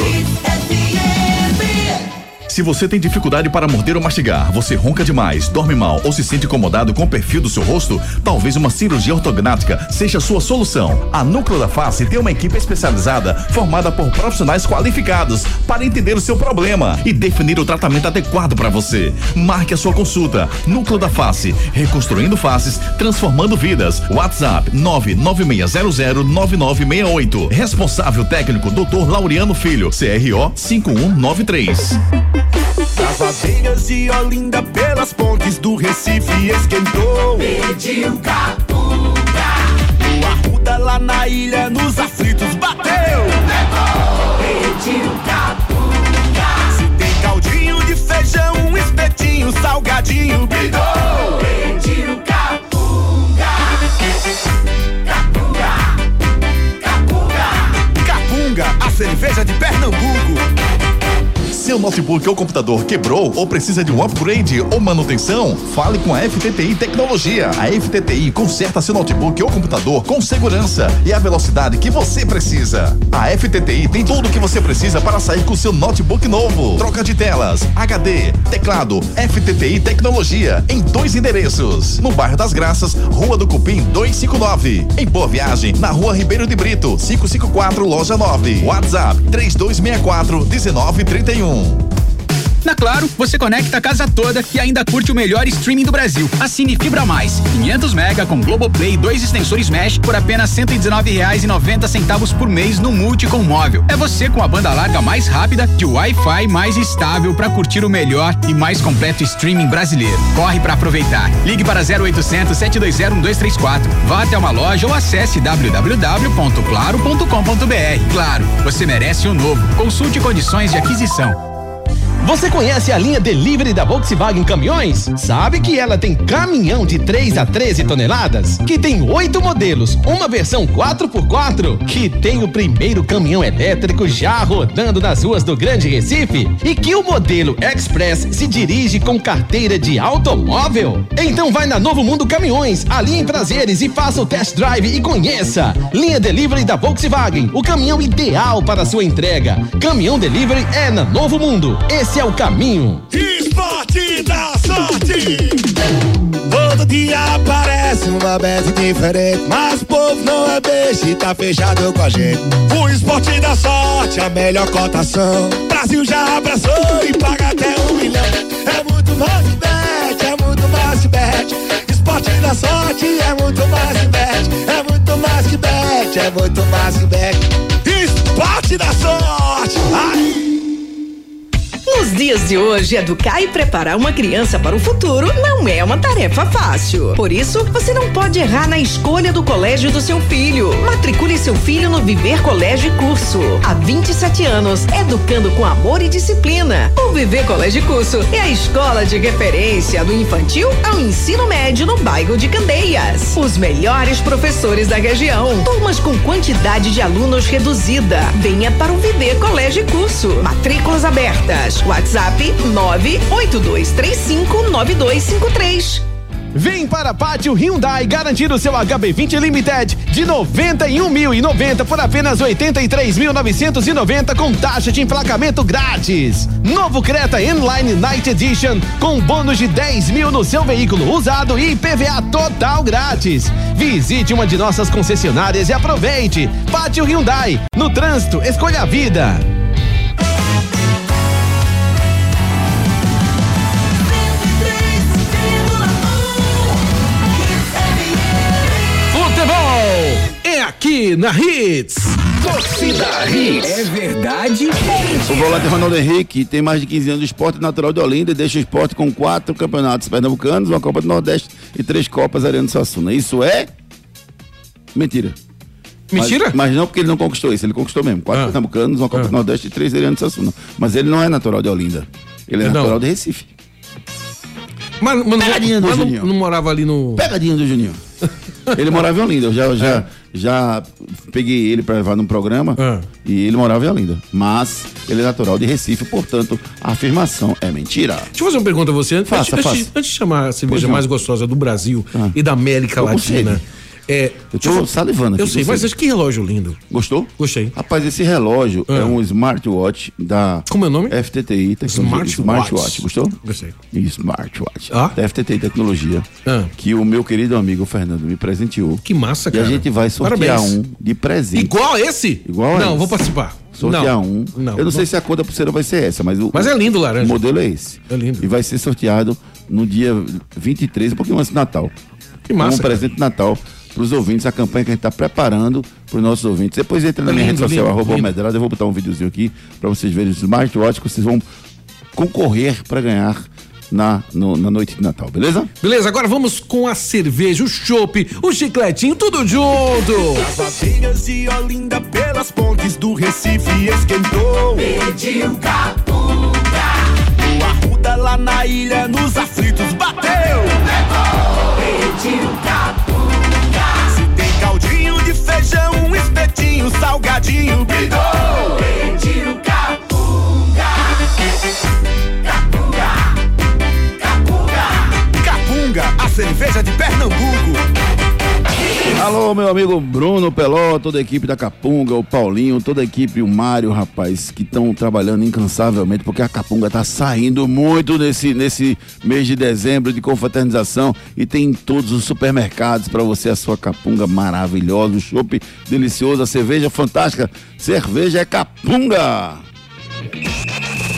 Se você tem dificuldade para morder ou mastigar, você ronca demais, dorme mal ou se sente incomodado com o perfil do seu rosto, talvez uma cirurgia ortognática seja a sua solução. A Núcleo da Face tem uma equipe especializada formada por profissionais qualificados para entender o seu problema e definir o tratamento adequado para você. Marque a sua consulta. Núcleo da Face, reconstruindo faces, transformando vidas. WhatsApp nove nove seis zero zero nove nove seis oito. Responsável técnico doutor Laureano Filho, C R O cinco um nove três. As aveiras de Olinda pelas pontes do Recife esquentou. Pediu capunga. O Arruda lá na ilha nos aflitos bateu. Levou. Pediu capunga. Se tem caldinho de feijão, um espetinho, salgadinho, bidou. Pediu capunga. Capunga. Capunga. Capunga, a cerveja de Pernambuco. Seu notebook ou computador quebrou ou precisa de um upgrade ou manutenção? Fale com a F T T I Tecnologia. A F T T I conserta seu notebook ou computador com segurança e a velocidade que você precisa. A F T T I tem tudo o que você precisa para sair com seu notebook novo. Troca de telas, H D, teclado. F T T I Tecnologia em dois endereços. No bairro das Graças, Rua do Cupim duzentos e cinquenta e nove. Em Boa Viagem, na Rua Ribeiro de Brito, quinhentos e cinquenta e quatro, loja nove. WhatsApp três dois seis quatro, um nove três um. Na Claro, você conecta a casa toda e ainda curte o melhor streaming do Brasil. Assine Fibra Mais, quinhentos mega com Globoplay e dois extensores Mesh por apenas cento e dezenove reais e noventa centavos por mês no Multi com móvel. É você com a banda larga mais rápida, de Wi-Fi mais estável para curtir o melhor e mais completo streaming brasileiro. Corre para aproveitar. Ligue para zero oitocentos, sete dois zero, um dois três quatro. Vá até uma loja ou acesse w w w ponto claro ponto com ponto b r. Claro, você merece o novo. Consulte condições de aquisição. Você conhece a linha Delivery da Volkswagen Caminhões? Sabe que ela tem caminhão de três a treze toneladas? Que tem oito modelos, uma versão quatro por quatro? Que tem o primeiro caminhão elétrico já rodando nas ruas do Grande Recife? E que o modelo Express se dirige com carteira de automóvel? Então vai na Novo Mundo Caminhões, ali em Prazeres, e faça o test drive e conheça. Linha Delivery da Volkswagen, o caminhão ideal para a sua entrega. Caminhão Delivery é na Novo Mundo. Esse é o caminho. Esporte da sorte. Todo dia aparece uma bet diferente, mas o povo não é beijo e tá fechado com a gente. O Esporte da Sorte, a melhor cotação. Brasil já abraçou e paga até um milhão. É muito mais que bet, é muito mais que bet. Esporte da Sorte é muito mais que bet, é muito mais que bet, é muito mais que bet. Esporte da Sorte. Ai. Nos dias de hoje, educar e preparar uma criança para o futuro não é uma tarefa fácil. Por isso, você não pode errar na escolha do colégio do seu filho. Matricule seu filho no Viver Colégio e Curso. Há vinte e sete anos, educando com amor e disciplina. O Viver Colégio e Curso é a escola de referência do infantil ao ensino médio no bairro de Candeias. Os melhores professores da região. Turmas com quantidade de alunos reduzida. Venha para o Viver Colégio e Curso. Matrículas abertas. WhatsApp nove oito dois três cinco nove dois cinco três. Vem para Pátio Hyundai garantir o seu H B vinte Limited de noventa e um mil e noventa por apenas oitenta e três mil novecentos e noventa com taxa de emplacamento grátis. Novo Creta N-Line Night Edition com bônus de dez mil no seu veículo usado e I P V A total grátis. Visite uma de nossas concessionárias e aproveite. Pátio Hyundai, no trânsito, escolha a vida. É aqui na Hits. Torcida Hits. É verdade? O volante Ronaldo Henrique tem mais de quinze anos de esporte natural de Olinda e deixa o esporte com quatro campeonatos pernambucanos, uma Copa do Nordeste e três Copas Ariano Suassuna. Isso é mentira. Mentira? Mas, mas não porque ele não conquistou isso, ele conquistou mesmo. Quatro ah. pernambucanos, uma Copa ah. do Nordeste e três Ariano Suassuna. Mas ele não é natural de Olinda. Ele é, é natural não. de Recife. Mas, mas, Pegadinha do mas Juninho. Não, não morava ali no... Pegadinha do Juninho. Ele morava em Olinda, eu já, já, é. já peguei ele para levar num programa é. e ele morava em Olinda, mas ele é natural de Recife, portanto a afirmação é mentira. Deixa eu fazer uma pergunta a você, faça, antes, faça. Antes, antes de chamar a cerveja mais gostosa do Brasil ah. e da América tô Latina. É, eu tô eu, salivando aqui. Eu sei, mas que relógio lindo. Gostou? Gostei. Rapaz, esse relógio ah. é um smartwatch da... Como é o nome? F T T I Tecnologia. Smartwatch. Smartwatch, gostou? Gostei. Smartwatch. Ah? Da F T T I Tecnologia, ah. que o meu querido amigo Fernando me presenteou. Que massa, cara. E a gente vai sortear Parabéns. um de presente. Igual a esse? Igual a Não, esse. vou participar. Sortear não, um. Não, eu não, não sei se a cor da pulseira vai ser essa, mas o, mas é lindo o laranja. O modelo é esse. É lindo. E vai ser sorteado no dia vinte e três, um pouquinho antes do Natal. Que massa. Um presente de Natal para os ouvintes, a campanha que a gente está preparando para os nossos ouvintes. Depois entra na é minha lindo, rede social, lindo, arroba lindo. Medrado, eu vou botar um videozinho aqui para vocês verem os smartwatch que vocês vão concorrer para ganhar na, no, na noite de Natal, beleza? Beleza, agora vamos com a cerveja, o chopp, o chicletinho, tudo junto. As aveias de Olinda pelas pontes do Recife esquentou. Pediu capunga. O Arruda lá na ilha nos aflitos bateu. Levou. Pediu capunga. Caldinho de feijão, um espetinho, salgadinho, brigou. Pediu capunga. Capunga. Capunga. Capunga, a cerveja de Pernambuco. Alô, meu amigo Bruno Peló, toda a equipe da Capunga, o Paulinho, toda a equipe, o Mário, rapaz, que estão trabalhando incansavelmente, porque a Capunga tá saindo muito nesse, nesse mês de dezembro de confraternização e tem em todos os supermercados para você a sua Capunga maravilhosa, o chopp delicioso, a cerveja fantástica. Cerveja é Capunga.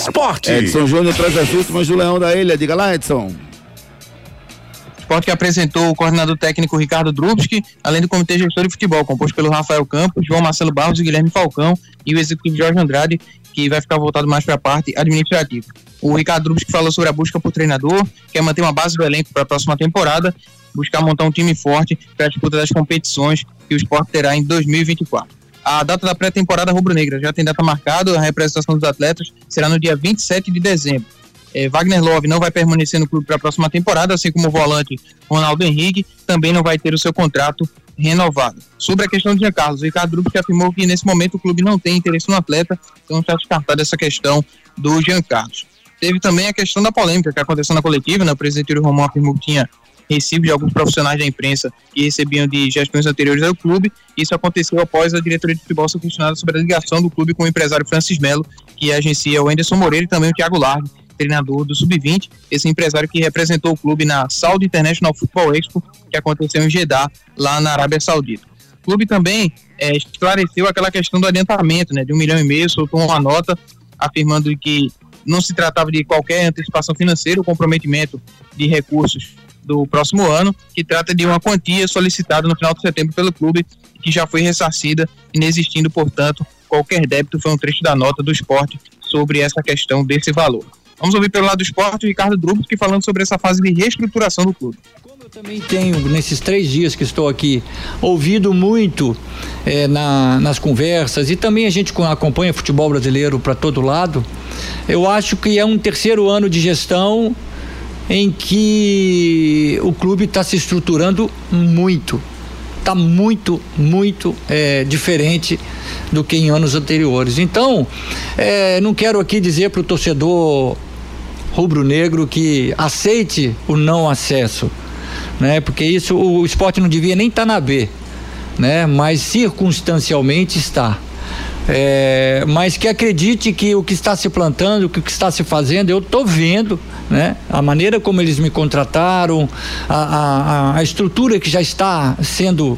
esporte. Edson Júnior traz as últimas do Leão da Ilha. Diga lá, Edson. Esporte que apresentou o coordenador técnico Ricardo Drubski, além do comitê gestor de futebol, composto pelo Rafael Campos, João Marcelo Barros e Guilherme Falcão, e o executivo Jorge Andrade, que vai ficar voltado mais para a parte administrativa. O Ricardo Drubski falou sobre a busca por treinador, quer manter uma base do elenco para a próxima temporada, buscar montar um time forte para a disputa das competições que o Sport terá em dois mil e vinte e quatro. A data da pré-temporada rubro-negra já tem data marcada, a representação dos atletas será no dia vinte e sete de dezembro. É, Wagner Love não vai permanecer no clube para a próxima temporada, assim como o volante Ronaldo Henrique também não vai ter o seu contrato renovado. Sobre a questão de Jean Carlos, o Ricardo Drubski afirmou que nesse momento o clube não tem interesse no atleta, então está descartada essa questão do Jean Carlos. Teve também a questão da polêmica que aconteceu na coletiva, né? O presidente Yuri Romão afirmou que tinha recibo de alguns profissionais da imprensa que recebiam de gestões anteriores ao clube. Isso aconteceu após a diretoria de futebol ser questionada sobre a ligação do clube com o empresário Francis Melo, que agencia o Anderson Moreira e também o Thiago Largue, treinador do sub vinte, esse empresário que representou o clube na Saudi International Football Expo, que aconteceu em Jeddah, lá na Arábia Saudita. O clube também é, esclareceu aquela questão do adiantamento, né, de um milhão e meio, soltou uma nota afirmando que não se tratava de qualquer antecipação financeira, o comprometimento de recursos do próximo ano, que trata de uma quantia solicitada no final de setembro pelo clube, que já foi ressarcida, inexistindo, portanto, qualquer débito. Foi um trecho da nota do Sport sobre essa questão desse valor. Vamos ouvir pelo lado do Sport o Ricardo Drubski falando sobre essa fase de reestruturação do clube. Eu também tenho, nesses três dias que estou aqui, ouvido muito é, na, nas conversas, e também a gente acompanha futebol brasileiro para todo lado. Eu acho que é um terceiro ano de gestão em que o clube está se estruturando muito. Está muito, muito é, diferente do que em anos anteriores. Então, é, não quero aqui dizer para o torcedor rubro-negro que aceite o não acesso, né? Porque isso, o Sport não devia nem estar na B, né? Mas circunstancialmente está. É, mas que acredite que o que está se plantando, o que está se fazendo, eu estou vendo, né? A maneira como eles me contrataram, a, a, a estrutura que já está sendo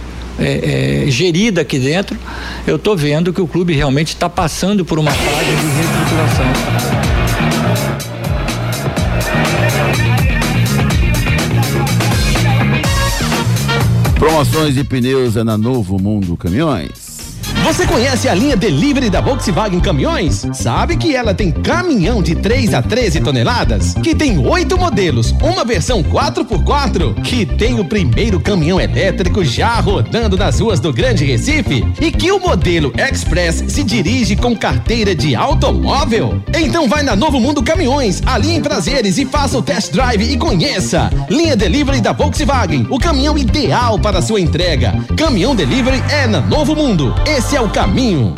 é, é, gerida aqui dentro, eu estou vendo que o clube realmente está passando por uma fase de reestruturação. Promoções de pneus é na Novo Mundo Caminhões. Você conhece a linha Delivery da Volkswagen Caminhões? Sabe que ela tem caminhão de três a treze toneladas? Que tem oito modelos, uma versão quatro por quatro? Que tem o primeiro caminhão elétrico já rodando nas ruas do Grande Recife? E que o modelo Express se dirige com carteira de automóvel? Então vai na Novo Mundo Caminhões, ali em Prazeres, e faça o test drive e conheça. Linha Delivery da Volkswagen, o caminhão ideal para a sua entrega. Caminhão Delivery é na Novo Mundo. Esse é o caminho.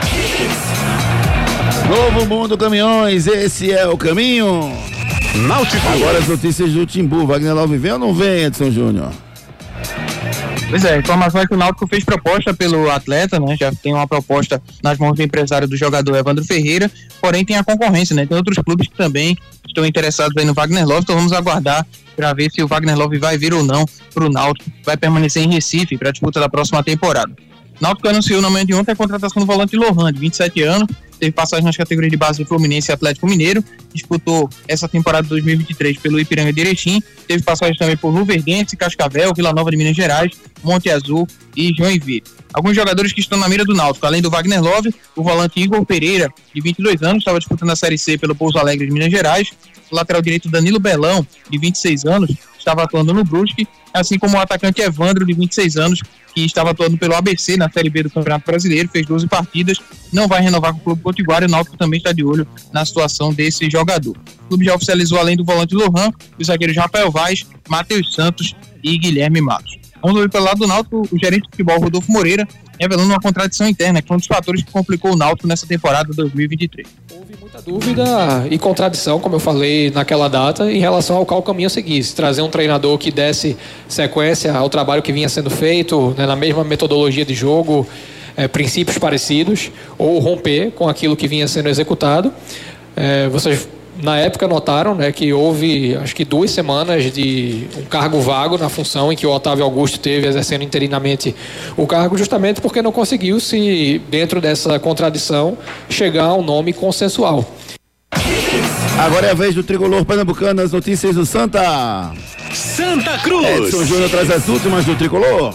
Novo Mundo Caminhões, esse é o caminho. Náutico. Agora as notícias do Timbu. Wagner Love vem ou não vem, Edson Júnior? Pois é, a informação é que o Náutico fez proposta pelo atleta, né? Já tem uma proposta nas mãos do empresário do jogador Evandro Ferreira, porém tem a concorrência, né? Tem outros clubes que também estão interessados aí no Wagner Love, então vamos aguardar para ver se o Wagner Love vai vir ou não para o Náutico, vai permanecer em Recife para a disputa da próxima temporada. O Náutico anunciou na manhã de ontem a contratação do volante Lohan, de vinte e sete anos, teve passagem nas categorias de base do Fluminense e Atlético Mineiro, disputou essa temporada de dois mil e vinte e três pelo Ipiranga de Erechim, teve passagem também por Luverdense, Cascavel, Vila Nova de Minas Gerais, Monte Azul e Joinville. Alguns jogadores que estão na mira do Náutico, além do Wagner Love, o volante Igor Pereira, de vinte e dois anos, estava disputando a Série C pelo Pouso Alegre de Minas Gerais, o lateral direito Danilo Belão, de vinte e seis anos, estava atuando no Brusque, assim como o atacante Evandro, de vinte e seis anos, que estava atuando pelo A B C na Série B do Campeonato Brasileiro, fez doze partidas, não vai renovar com o Clube Potiguar, e o Náutico também está de olho na situação desse jogador. O clube já oficializou, além do volante Lohan, os zagueiros Rafael Vaz, Matheus Santos e Guilherme Matos. Vamos ouvir pelo lado do Náutico o gerente de futebol Rodolfo Moreira, revelando uma contradição interna, que foi um dos fatores que complicou o Náutico nessa temporada dois mil e vinte e três. Houve muita dúvida e contradição, como eu falei naquela data, em relação ao qual caminho seguisse. Trazer um treinador que desse sequência ao trabalho que vinha sendo feito, né, na mesma metodologia de jogo, é, princípios parecidos, ou romper com aquilo que vinha sendo executado. É, vocês na época notaram, né, que houve acho que duas semanas de um cargo vago na função em que o Otávio Augusto teve exercendo interinamente o cargo, justamente porque não conseguiu se, dentro dessa contradição, chegar a um nome consensual. Agora é a vez do Tricolor Pernambucano, as notícias do Santa. Santa Cruz. Edson Júnior traz as últimas do Tricolor.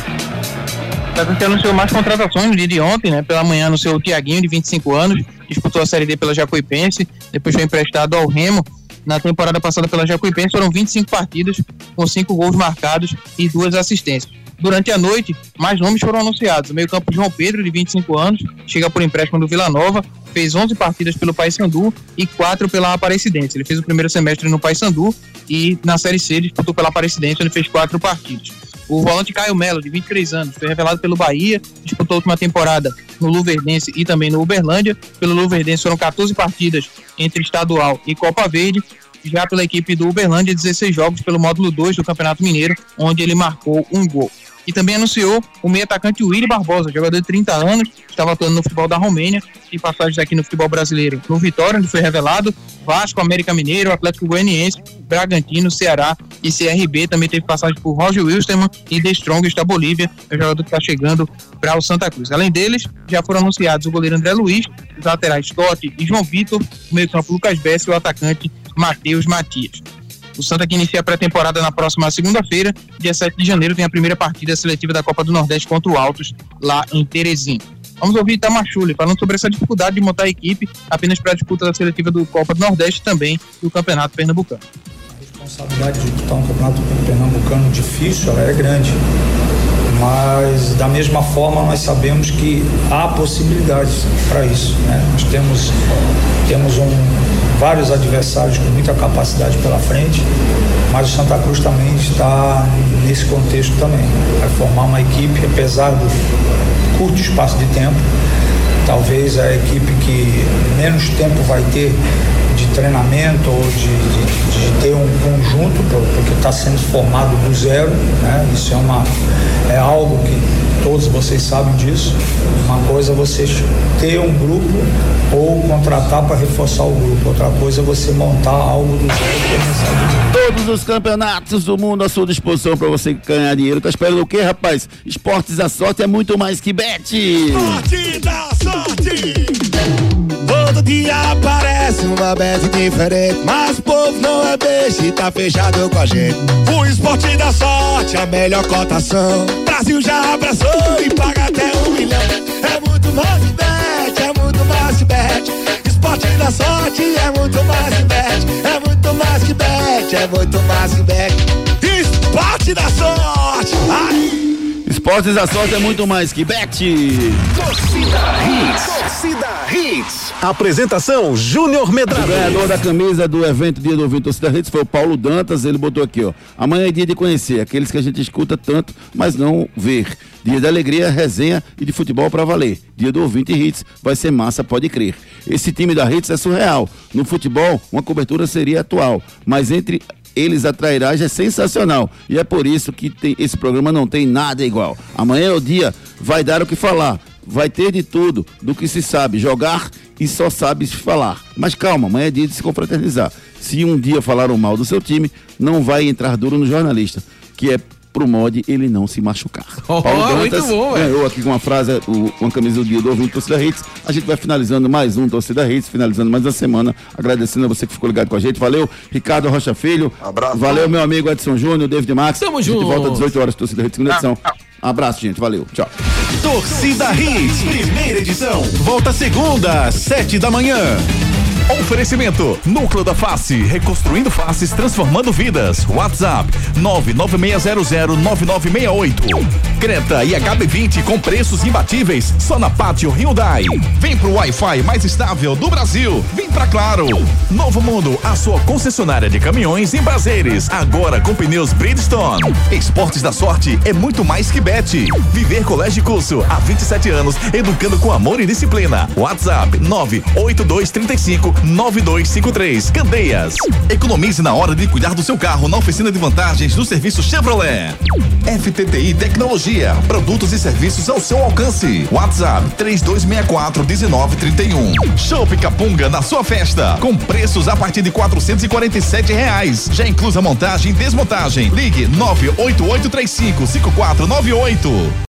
Santa anunciou mais contratações no dia de ontem, né? Pela manhã anunciou o Tiaguinho, de vinte e cinco anos, disputou a Série D pela Jacuipense, depois foi emprestado ao Remo. Na temporada passada pela Jacuipense foram vinte e cinco partidas, com cinco gols marcados e duas assistências. Durante a noite, mais nomes foram anunciados. O meio-campo João Pedro, de vinte e cinco anos, chega por empréstimo do Vila Nova, fez onze partidas pelo Paysandu e quatro pela Aparecidense. Ele fez o primeiro semestre no Paysandu e na Série C disputou pela Aparecidense, onde fez quatro partidas. O volante Caio Melo, de vinte e três anos, foi revelado pelo Bahia, disputou a última temporada no Luverdense e também no Uberlândia. Pelo Luverdense foram quatorze partidas entre estadual e Copa Verde. Já pela equipe do Uberlândia, dezesseis jogos pelo módulo dois do Campeonato Mineiro, onde ele marcou um gol. E também anunciou o meio-atacante Willy Barbosa, jogador de trinta anos, estava atuando no futebol da Romênia, tem passagens aqui no futebol brasileiro, no Vitória, onde foi revelado, Vasco, América Mineiro, Atlético Goianiense, Bragantino, Ceará e C R B. Também teve passagem por Roger Wilstermann e The Strongest da Bolívia, é o jogador que está chegando para o Santa Cruz. Além deles, já foram anunciados o goleiro André Luiz, os laterais Totti e João Vitor, o meio-campo Lucas Bessi e o atacante Matheus Matias. O Santa, que inicia a pré-temporada na próxima segunda-feira, dia sete de janeiro, tem a primeira partida seletiva da Copa do Nordeste contra o Altos, lá em Teresina. Vamos ouvir Itamachule falando sobre essa dificuldade de montar a equipe apenas para a disputa da seletiva do Copa do Nordeste e também do Campeonato Pernambucano. A responsabilidade de disputar um Campeonato Pernambucano difícil, ela é grande, mas da mesma forma nós sabemos que há possibilidades para isso, né? Nós temos, temos um vários adversários com muita capacidade pela frente, mas o Santa Cruz também está nesse contexto também. Vai formar uma equipe, apesar do curto espaço de tempo, talvez a equipe que menos tempo vai ter de treinamento ou de, de, de ter um conjunto, porque está sendo formado do zero, né? Isso é, uma, é algo que todos vocês sabem disso. Uma coisa é você ter um grupo ou contratar para reforçar o grupo, outra coisa é você montar algo do zero. Todos os campeonatos do mundo à sua disposição para você ganhar dinheiro. Tá esperando o quê, rapaz? Esportes da Sorte é muito mais que bet. Esporte da Sorte. Todo dia aparece uma bet diferente, mas o povo não é beijo e tá fechado com a gente. O Esporte da Sorte, a melhor cotação. Brasil já abraçou e paga até um milhão. É muito mais que bet, é muito mais que bet. Esporte da Sorte é muito mais que bet. É muito mais que bet, é muito mais que bet. Esporte da Sorte. Ai. Esportes da Sorte é muito mais que bet. Torcida Hits. Torcida Hits. Apresentação Júnior Medrado. O ganhador da camisa do evento Dia do Ouvinte Torcida Hits foi o Paulo Dantas. Ele botou aqui, ó: amanhã é dia de conhecer aqueles que a gente escuta tanto, mas não ver. Dia da alegria, resenha e de futebol pra valer. Dia do Ouvinte Hits vai ser massa, pode crer. Esse time da Hits é surreal. No futebol, uma cobertura seria atual, mas entre eles a trairagem é sensacional, e é por isso que tem, esse programa não tem nada igual. Amanhã é o dia, vai dar o que falar, vai ter de tudo, do que se sabe jogar e só sabe se falar. Mas calma, amanhã é dia de se confraternizar. Se um dia falaram mal do seu time, não vai entrar duro no jornalista, que é pro mod ele não se machucar. Oh, Paulo Dantas muito bom, ganhou aqui com uma frase, o, uma camisa do Dia do Ouvinte Torcida Hits. A gente vai finalizando mais um Torcida Hits, finalizando mais uma semana, agradecendo a você que ficou ligado com a gente. Valeu, Ricardo Rocha Filho. Abraço. Valeu, meu amigo Edson Júnior, David Max. Tamo a gente junto. volta às dezoito horas, Torcida Hits, segunda edição. Abraço, gente, valeu, tchau. Torcida Hits, primeira edição. Volta segunda, sete da manhã. Oferecimento Núcleo da Face, reconstruindo faces, transformando vidas. WhatsApp nove nove seis zero zero nove nove seis oito. Creta e H B vinte com preços imbatíveis só na Pátio Hyundai. Vem pro Wi-Fi mais estável do Brasil. Vem pra Claro. Novo Mundo, a sua concessionária de caminhões em prazeres, agora com pneus Bridgestone. Esportes da Sorte é muito mais que bet. Viver Colégio e Curso, há vinte e sete anos, educando com amor e disciplina. WhatsApp nove oito dois três cinco nove dois cinco três. Candeias. Economize na hora de cuidar do seu carro na oficina de vantagens do serviço Chevrolet. F T T I Tecnologia. Produtos e serviços ao seu alcance. WhatsApp três dois seis quatro um nove três um. Shopping Capunga na sua festa. Com preços a partir de quatrocentos e quarenta e sete reais. Já inclusa montagem e desmontagem. Ligue nove oito oito três cinco cinco quatro nove oito.